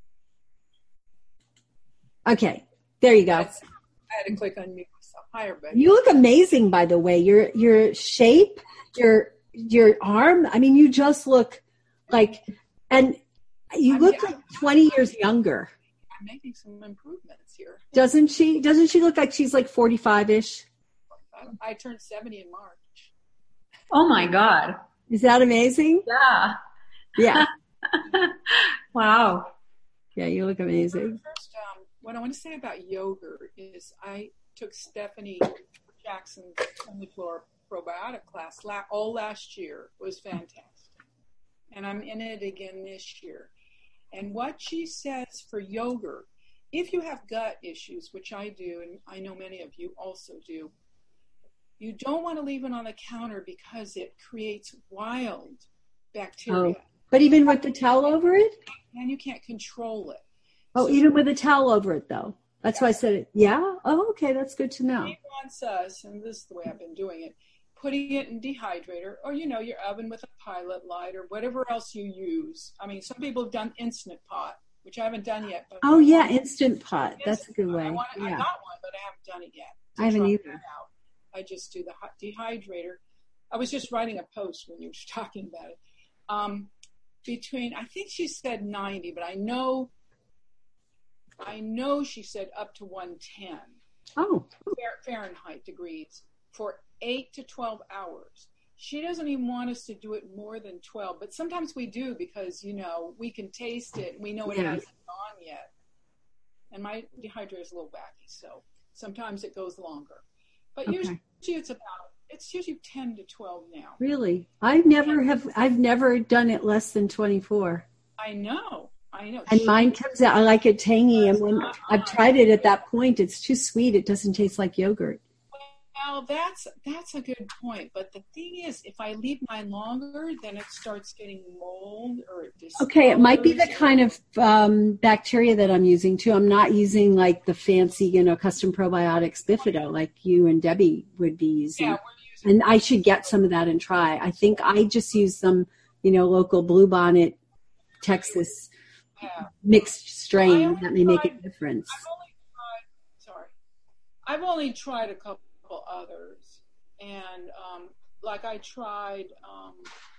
Okay, there you go. I had to click unmute myself. Hi, everybody. You look amazing, by the way. Your your shape, your your arm. I mean, you just look like, and you I'm, look I'm, like twenty years younger. I'm making some improvements here. Doesn't she? Doesn't she look like she's like forty-five-ish? I, I turned seventy in March. Oh my God. Is that amazing? Yeah. Yeah. Wow. Yeah, you look amazing. First, um, what I want to say about yogurt is I took Stephanie Jackson's Omniflora probiotic class la- all last year. It was fantastic. And I'm in it again this year. And what she says for yogurt, if you have gut issues, which I do, and I know many of you also do, you don't want to leave it on the counter because it creates wild bacteria. Oh, but even with the towel over it? And you can't control it. Oh, So even with a towel over it, though. That's why I said it. Yeah? Oh, okay. That's good to know. She wants us, and this is the way I've been doing it, putting it in dehydrator, or, you know, your oven with a pilot light or whatever else you use. I mean, some people have done Instant Pot, which I haven't done yet. But Oh, yeah. Instant Pot. Instant That's a good Pot. way. I, want, I Yeah. got one, but I haven't done it yet. I haven't Try either. that out. I just do the hot dehydrator. I was just writing a post when you were talking about it. Um, between, I think she said ninety, but I know, I know she said up to one ten. Oh. Fahrenheit degrees for eight to twelve hours. She doesn't even want us to do it more than twelve, but sometimes we do because, you know, we can taste it and we know it Yeah. hasn't gone yet. And my dehydrator is a little wacky, so sometimes it goes longer. But Okay. usually it's about, it's usually ten to twelve now. Really? I never have, I've never done it less than twenty-four. I know, I know. And She- mine comes out, I like it tangy. And when I've tried it at that point, it's too sweet. It doesn't taste like yogurt. Well, that's that's a good point. But the thing is, if I leave mine longer, then it starts getting mold or it discolors. Okay, it might be the kind of um, bacteria that I'm using too. I'm not using like the fancy, you know, custom probiotics Bifido like you and Debbie would be using. Yeah, we're using. And I should get some of that and try. I think I just use some, you know, local Bluebonnet, Texas Yeah. mixed strain only that may make a tried- difference. I've only tried. Sorry, I've only tried a couple others, and um, like I tried um,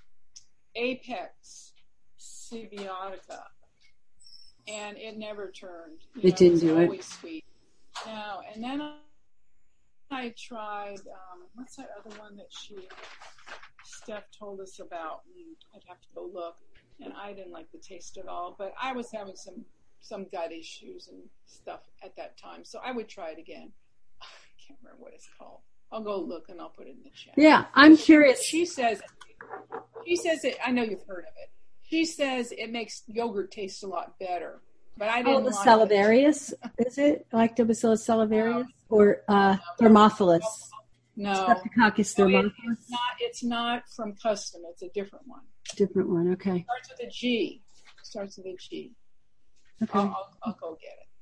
Apex Symbiotica, and it never turned. You It know, didn't was do it. always sweet. No, and then I, I tried. Um, what's that other one that she Steph told us about? Mm, I'd have to go look, and I didn't like the taste at all. But I was having some some gut issues and stuff at that time, so I would try it again. I can't remember what it's called. I'll go look and I'll put it in the chat. Yeah, I'm curious. She says, she says it. I know you've heard of it. She says it makes yogurt taste a lot better, but I Oh, didn't the like Salivarius, is it? Lactobacillus salivarius or uh, Thermophilus? it. No, Streptococcus no it, thermophilus? it's not. It's not from Custom. It's a different one. Different one, okay. Starts with a G. Starts with a G. Okay. I'll, I'll, I'll go get it.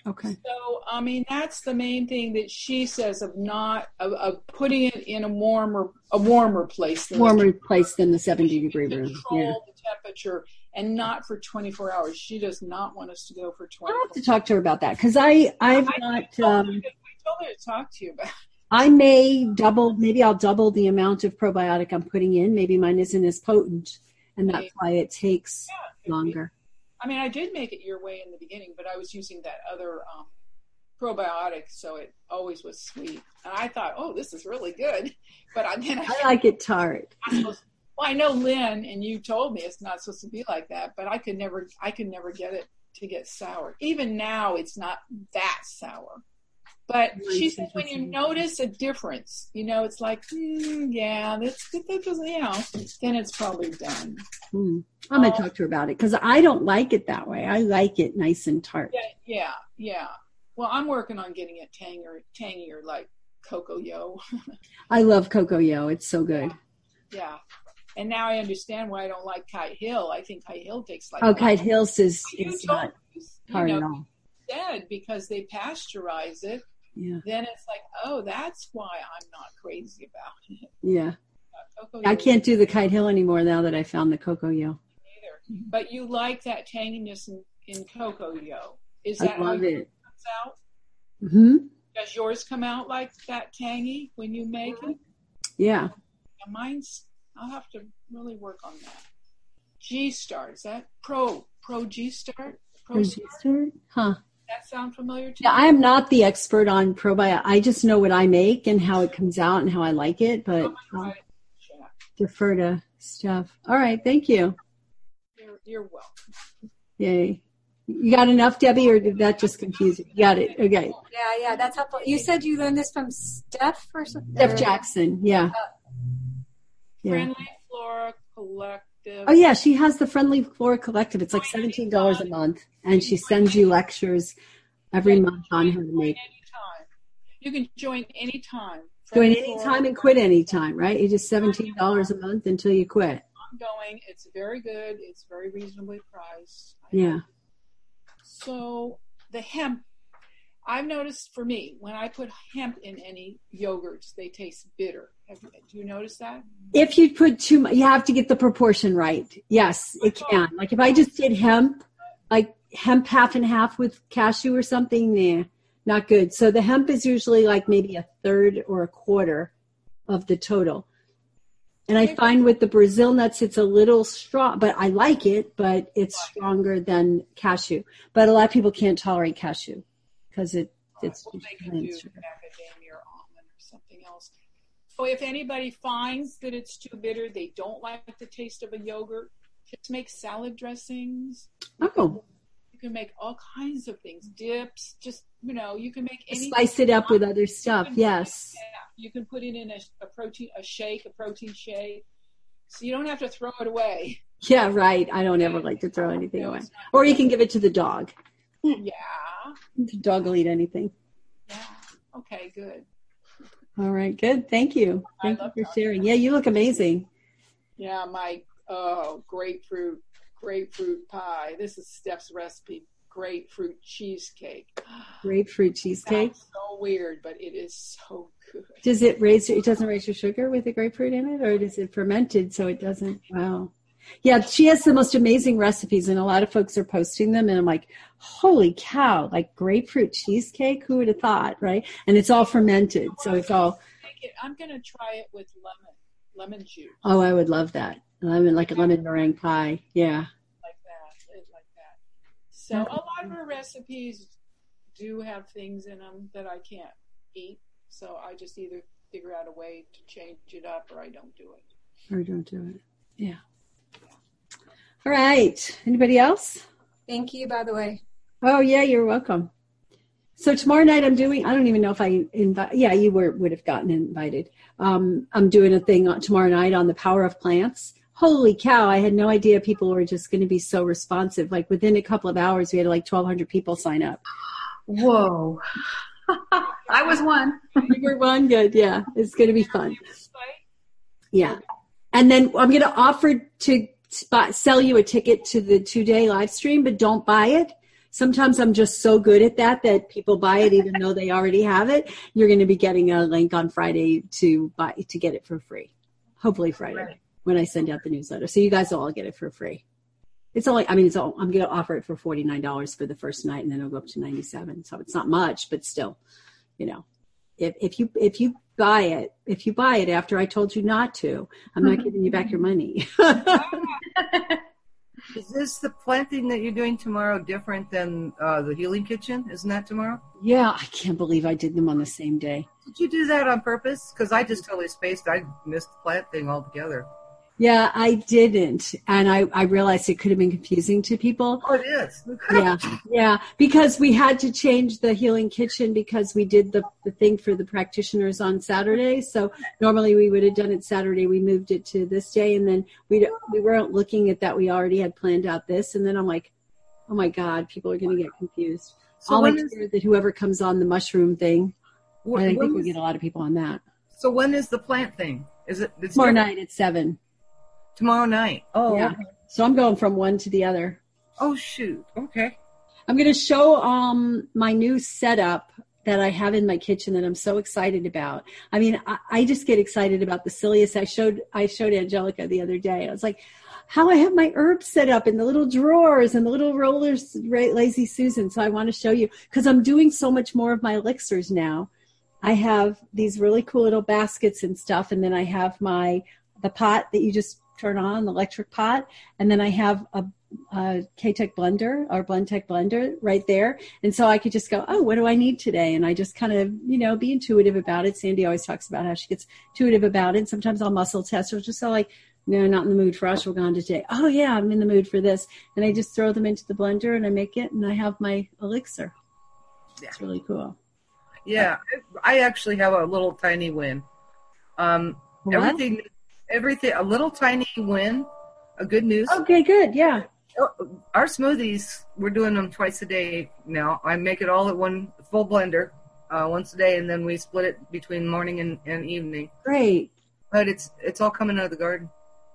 Okay. So, I mean, that's the main thing that she says of not of, of putting it in a warmer a warmer place. Than Warmer place than the seventy degree room. Control Yeah. the temperature, and not for twenty-four hours. She does not want us to go for twenty-four. I'll have to talk to her about that because I I've I not. told her Um, to- I told her to talk to you about it. I may double. Maybe I'll double the amount of probiotic I'm putting in. Maybe mine isn't as potent, and that's why it takes Yeah, it could be. longer. I mean, I did make it your way in the beginning, but I was using that other um, probiotic, so it always was sweet. And I thought, oh, this is really good. But I, then I, I like it tart. well, I know Lynn, and you told me it's not supposed to be like that, but I could never, I could never get it to get sour. Even now, it's not that sour. But she said when you notice a difference, you know, it's like, mm, yeah, that's that doesn't, you know, then it's probably done. Hmm. I'm gonna talk to her about it because I don't like it that way. I like it nice and tart. Yeah, yeah, yeah. Well, I'm working on getting it tangier, tangier like Cocoa Yo. I love Cocoa Yo. It's so good. Yeah. And now I understand why I don't like Kite Hill. I think Kite Hill takes like Oh, Kite Hills is You it's told not me, tart you at know, all. Dead because they pasteurize it. Yeah. Then it's like, oh, that's why I'm not crazy about it. Yeah. Uh, Cocoa I Yo can't do the Kite Hill anymore now that I found the Cocoa Yo. either. But you like that tanginess in, in Cocoa Yo. Is I that how love yours it. comes out? Hmm. Does yours come out like that tangy when you make it? Yeah. Yeah, mine's, I'll have to really work on that. G-Start, is that Pro, Pro G-Start? Pro Registered? Huh. that sound familiar to Yeah, you? I am not the expert on probiotic. I just know what I make and how it comes out and how I like it, but I'll Right. defer to Steph. All right. Thank you. You're, you're welcome. Yay. You got enough, Debbie, or did that just confuse you? You got it. Okay. Yeah, yeah, that's helpful. You said you learned this from Steph or something? Steph Jackson. Yeah. Yeah. Friendly Flora Collective. Oh, yeah. She has the Friendly Flora Collective. It's like seventeen dollars a month. And she sends you lectures every month on how to make. Anytime. You can join anytime. Join Friendly anytime Flora and quit anytime, right? You just seventeen dollars a month until you quit. Ongoing. It's very good. It's very reasonably priced. Yeah. So the hemp, I've noticed for me, when I put hemp in any yogurts, they taste bitter. Have you, do you notice that? If you put too much, you have to get the proportion right. Yes, it can. Like if I just did hemp, like hemp half and half with cashew or something, nah, not good. So the hemp is usually like maybe a third or a quarter of the total. And I find with the Brazil nuts, it's a little strong, but I like it, but it's stronger than cashew. But a lot of people can't tolerate cashew because it, it's Well, just they can plain do sugar. macadamia or almond or something else. So if anybody finds that it's too bitter, they don't like the taste of a yogurt, just make salad dressings. Oh, You can make all kinds of things, dips, just, you know, you can make any. spice it up with other stuff. Yes. Yeah, you can put it in a, a protein, a shake, a protein shake. So you don't have to throw it away. Yeah, right. I don't ever like to throw anything away. Or you can give it to the dog. Yeah. The dog will eat anything. Yeah. Okay, good. All right, good. Thank you. I Thank you love for talking sharing. Yeah, you look amazing. Yeah, my oh, grapefruit, grapefruit pie. This is Steph's recipe. Grapefruit cheesecake. Grapefruit cheesecake. Sounds so weird, but it is so good. Does it raise, it doesn't raise your sugar with the grapefruit in it, or is it fermented so it doesn't? Wow. Yeah, she has the most amazing recipes, and a lot of folks are posting them, and I'm like, holy cow, like grapefruit cheesecake? Who would have thought, right? And it's all fermented, so it's all. I'm going to try it with lemon, lemon juice. Oh, I would love that. Lemon, like a lemon meringue pie. Yeah. Like that, like that. So a lot of her recipes do have things in them that I can't eat, so I just either figure out a way to change it up or I don't do it. Or don't do it. Yeah. All right. Anybody else? Thank you, by the way. Oh, yeah, you're welcome. So tomorrow night I'm doing, I don't even know if I invite, yeah, you were would have gotten invited. Um, I'm doing a thing on, tomorrow night on the power of plants. Holy cow, I had no idea people were just going to be so responsive. Like within a couple of hours, we had like twelve hundred people sign up. Whoa. I was one. You were one? Good, yeah. It's going to be fun. Yeah. And then I'm going to offer to spot, sell you a ticket to the two-day live stream, but don't buy it. sometimes I'm just so good at that that people buy it even though they already have it. You're going to be getting a link on Friday to buy to get it for free. Hopefully Friday right. when I send out the newsletter. So you guys will all get it for free. It's only, I mean, it's all, I'm going to offer it for forty-nine dollars for the first night, and then it'll go up to ninety-seven. So it's not much, but still, you know, if, if you, if you buy it, if you buy it after I told you not to, I'm not giving you back your money. Is this the planting that you're doing tomorrow different than uh, the Healing Kitchen? Isn't that tomorrow? Yeah, I can't believe I did them on the same day. Did you do that on purpose? Because I just totally spaced. I missed the plant thing altogether. Yeah, I didn't. And I, I realized it could have been confusing to people. Oh, it is. yeah, yeah. Because we had to change the Healing Kitchen because we did the, the thing for the practitioners on Saturday. So normally we would have done it Saturday. We moved it to this day. And then we we weren't looking at that. We already had planned out this. And then I'm like, oh, my God, people are going to get confused. So All I care is that whoever comes on the mushroom thing, when, I think we get a lot of people on that. So when is the plant thing? Is it it's tomorrow night at seven? Tomorrow night. Oh, yeah. Okay. So I'm going from one to the other. Oh, shoot. Okay. I'm going to show um my new setup that I have in my kitchen that I'm so excited about. I mean, I, I just get excited about the silliest. I showed I showed Angelica the other day. I was like, how I have my herbs set up in the little drawers and the little rollers, Lazy Susan. So I want to show you because I'm doing so much more of my elixirs now. I have these really cool little baskets and stuff, and then I have my the pot that you just turn on, the electric pot, and then I have a, a K-Tech blender or Blendtec blender right there. And so I could just go, oh, what do I need today? And I just kind of, you know, be intuitive about it. Sandy always talks about how she gets intuitive about it. Sometimes I'll muscle test or just so like, no, not in the mood for ashwagandha today. Oh, yeah, I'm in the mood for this. And I just throw them into the blender and I make it and I have my elixir. Yeah. It's really cool. Yeah, I actually have a little tiny win. Um, what? Everything... Everything, a little tiny win, a good news. Okay, good, yeah. Our smoothies, we're doing them twice a day now. I make it all at one full blender uh, once a day, and then we split it between morning and, and evening. Great. But it's it's all coming out of the garden.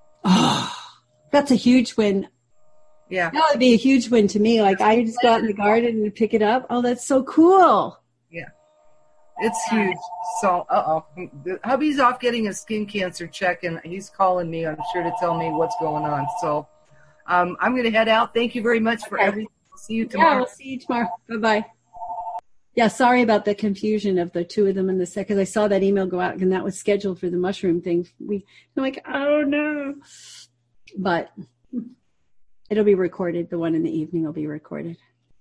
Oh, that's a huge win. Yeah. That would be a huge win to me. Like, I just go out in the garden and pick it up. Oh, that's so cool. Yeah. It's huge. So, uh-oh. Hubby's off getting a skin cancer check, and he's calling me, I'm sure, to tell me what's going on. So um, I'm going to head out. Thank you very much for okay. everything. I'll see you tomorrow. Yeah, we'll see you tomorrow. Bye-bye. Yeah, sorry about the confusion of the two of them in the second. Because I saw that email go out, and that was scheduled for the mushroom thing. We, I'm like, oh, no. But it'll be recorded. The one in the evening will be recorded.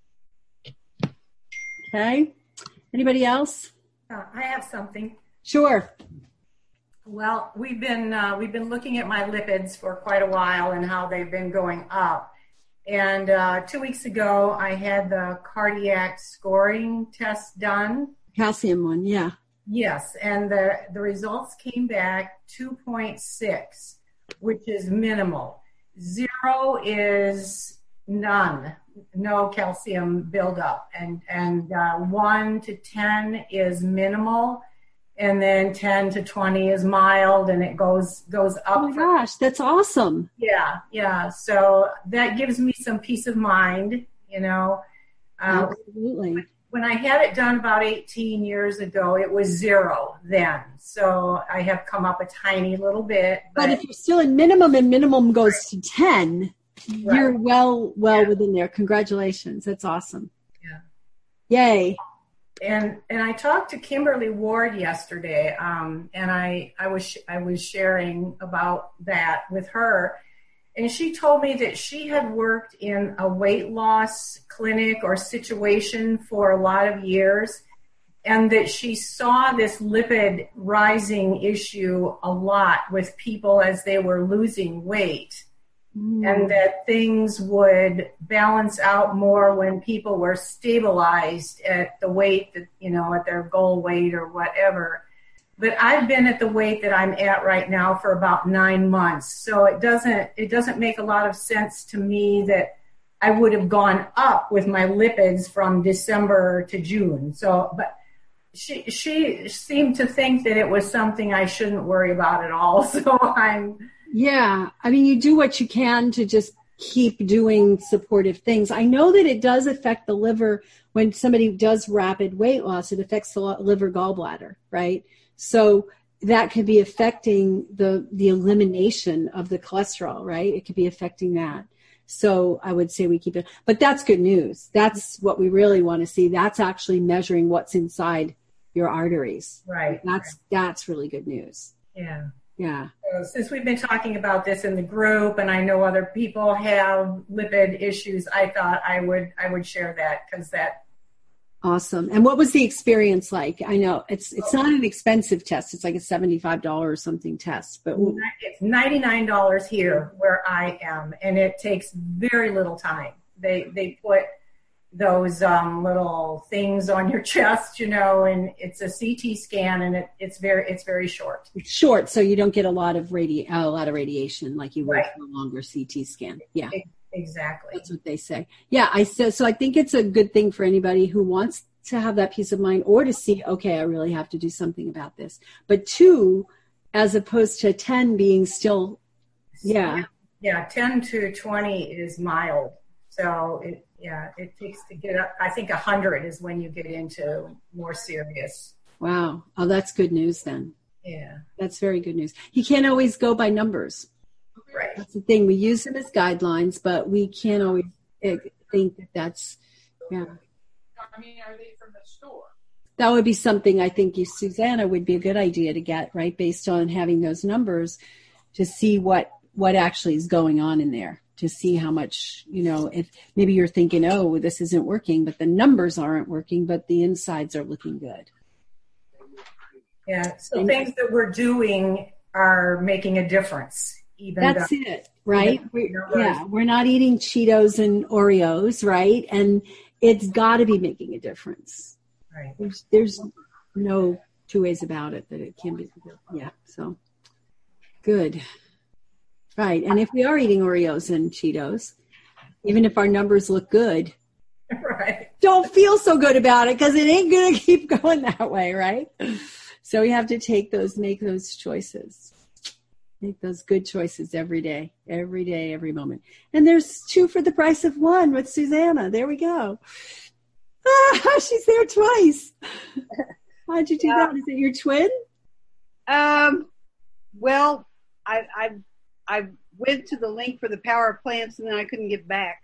Okay. Anybody else? Uh, I have something. Sure. Well, we've been uh, we've been looking at my lipids for quite a while and how they've been going up. And uh, two weeks ago, I had the cardiac scoring test done. Calcium one, yeah. Yes, and the the results came back two point six, which is minimal. Zero is none. No calcium buildup, and and uh, one to ten is minimal, and then ten to twenty is mild, and it goes goes up. Oh my gosh, that's awesome! Yeah, yeah. So that gives me some peace of mind, you know. Uh, Absolutely. When I had it done about eighteen years ago, it was zero then. So I have come up a tiny little bit. But, but if you're still in minimum, and minimum goes right. to ten. Right. You're well, well yeah. within there. Congratulations. That's awesome. Yeah. Yay. And, and I talked to Kimberly Ward yesterday. Um, and I, I was, I was sharing about that with her. And she told me that she had worked in a weight loss clinic or situation for a lot of years, and that she saw this lipid rising issue a lot with people as they were losing weight. Mm. And that things would balance out more when people were stabilized at the weight that, you know, at their goal weight or whatever. But I've been at the weight that I'm at right now for about nine months. So it doesn't, it doesn't make a lot of sense to me that I would have gone up with my lipids from December to June. So, but she, she seemed to think that it was something I shouldn't worry about at all. So I'm, Yeah, I mean, you do what you can to just keep doing supportive things. I know that it does affect the liver when somebody does rapid weight loss. It affects the liver gallbladder, right? So that could be affecting the the elimination of the cholesterol, right? It could be affecting that. So I would say we keep it. But that's good news. That's what we really want to see. That's actually measuring what's inside your arteries. Right. That's that's really good news. Yeah. Yeah. So since we've been talking about this in the group, and I know other people have lipid issues, I thought I would I would share that because that. Awesome. And what was the experience like? I know it's it's not an expensive test. It's like a seventy-five dollars or something test, but it's ninety-nine dollars here where I am, and it takes very little time. They they put those um, little things on your chest, you know, and it's a C T scan, and it, it's very it's very short. It's short, so you don't get a lot of radi- a lot of radiation like you would Right. from a longer C T scan. Yeah, Exactly. that's what they say. Yeah, I so so I think it's a good thing for anybody who wants to have that peace of mind or to see, okay, I really have to do something about this. But two, as opposed to ten being still, yeah, Yeah, ten to twenty is mild. So it yeah, it takes to get up. I think one hundred is when you get into more serious. wow. Oh, that's good news then. Yeah. That's very good news. You can't always go by numbers. Right. That's the thing. We use them as guidelines, but we can't always eh, think that that's, yeah. I mean, are they from the store? That would be something I think you, Susanna, would be a good idea to get, right, based on having those numbers to see what, what actually is going on in there, to see how much, you know, if maybe you're thinking, oh, this isn't working, but the numbers aren't working, but the insides are looking good. Yeah. So things that we're doing are making a difference. Even That's though, it, right? even We, though yeah, we're not eating Cheetos and Oreos, right? And it's got to be making a difference. Right. There's, there's no two ways about it that it can be. Yeah, so good. Right, and if we are eating Oreos and Cheetos, even if our numbers look good, right, don't feel so good about it because it ain't going to keep going that way, right? So we have to take those, make those choices. Make those good choices every day, every day, every moment. And there's two for the price of one with Susanna. There we go. Ah, she's there twice. How'd you do that? Is it your twin? Um, well, I, I, I went to the link for the Power of Plants and then I couldn't get back.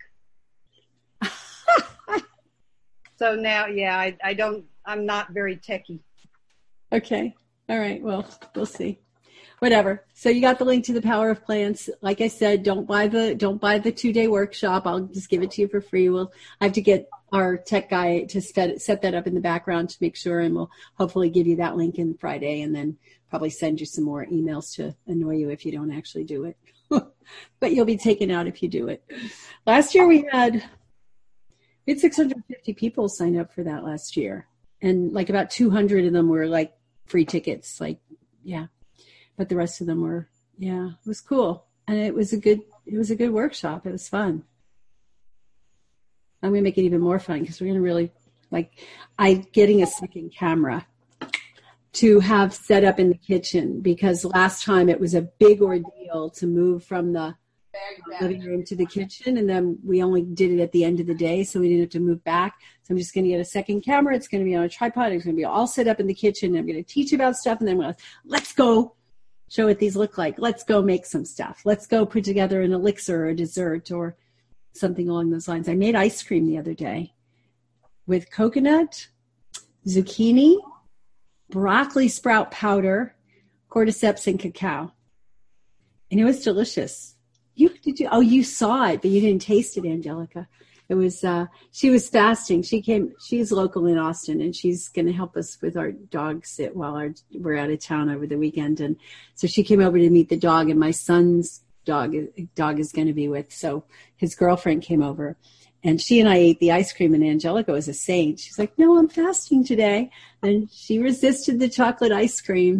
So now, yeah, I, I don't, I'm not very techie. Okay. All right. Well, we'll see. Whatever. So you got the link to the Power of Plants. Like I said, don't buy the don't buy the two day workshop. I'll just give it to you for free. We'll I have to get our tech guy to set set that up in the background to make sure, and we'll hopefully give you that link in Friday, and then probably send you some more emails to annoy you if you don't actually do it. But you'll be taken out if you do it. Last year we had we had six hundred fifty people sign up for that last year, and like about two hundred of them were like free tickets. Like, yeah. But the rest of them were, yeah, it was cool. And it was a good, it was a good workshop. It was fun. I'm going to make it even more fun because we're going to really, like, I getting a second camera to have set up in the kitchen because last time it was a big ordeal to move from the living room to the kitchen. And then we only did it at the end of the day, so we didn't have to move back. So I'm just going to get a second camera. It's going to be on a tripod. It's going to be all set up in the kitchen. I'm going to teach about stuff. And then we'll, let's go. Show what these look like. Let's go make some stuff. Let's go put together an elixir or a dessert or something along those lines. I made ice cream the other day with coconut, zucchini, broccoli sprout powder, cordyceps, and cacao. And it was delicious. You did you? Oh, you saw it, but you didn't taste it, Angelica. It was, uh, she was fasting. She came, she's local in Austin, and she's going to help us with our dog sit while our, we're out of town over the weekend. And so she came over to meet the dog, and my son's dog, dog is going to be with. So his girlfriend came over, and she and I ate the ice cream, and Angelica was a saint. She's like, no, I'm fasting today. And she resisted the chocolate ice cream.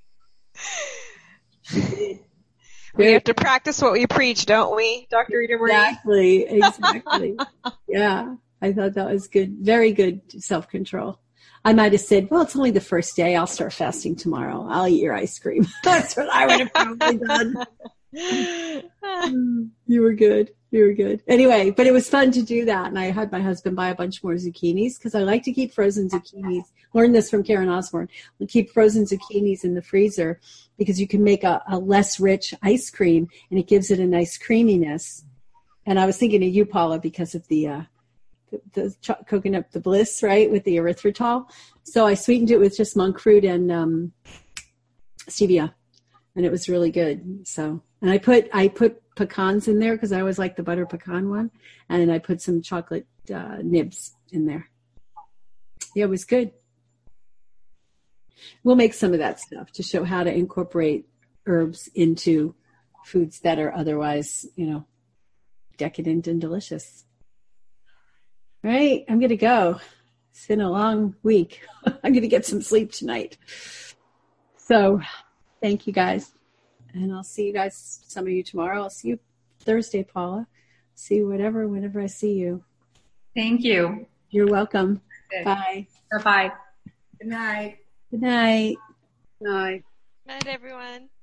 She did. We have to practice what we preach, don't we, Doctor Rita Marie? Exactly, exactly. Yeah, I thought that was good. Very good self-control. I might have said, well, it's only the first day. I'll start fasting tomorrow. I'll eat your ice cream. That's what I would have probably done. You were good. You were good. Anyway, but it was fun to do that. And I had my husband buy a bunch more zucchinis because I like to keep frozen zucchinis. Learned this from Karen Osborne. We keep frozen zucchinis in the freezer because you can make a, a less rich ice cream and it gives it a nice creaminess. And I was thinking of you, Paula, because of the, uh, the, the ch- coconut, the bliss, right, with the erythritol. So I sweetened it with just monk fruit and um, stevia, and it was really good. So, and I put I put pecans in there because I always like the butter pecan one, and I put some chocolate uh, nibs in there. Yeah, it was good. We'll make some of that stuff to show how to incorporate herbs into foods that are otherwise, you know, decadent and delicious. All right, I'm going to go. It's been a long week. I'm going to get some sleep tonight. So thank you guys. And I'll see you guys, some of you tomorrow. I'll see you Thursday, Paula. See you whatever, whenever I see you. Thank you. You're welcome. Good. Bye. Bye-bye. Good night. Good night. Night. Night, everyone.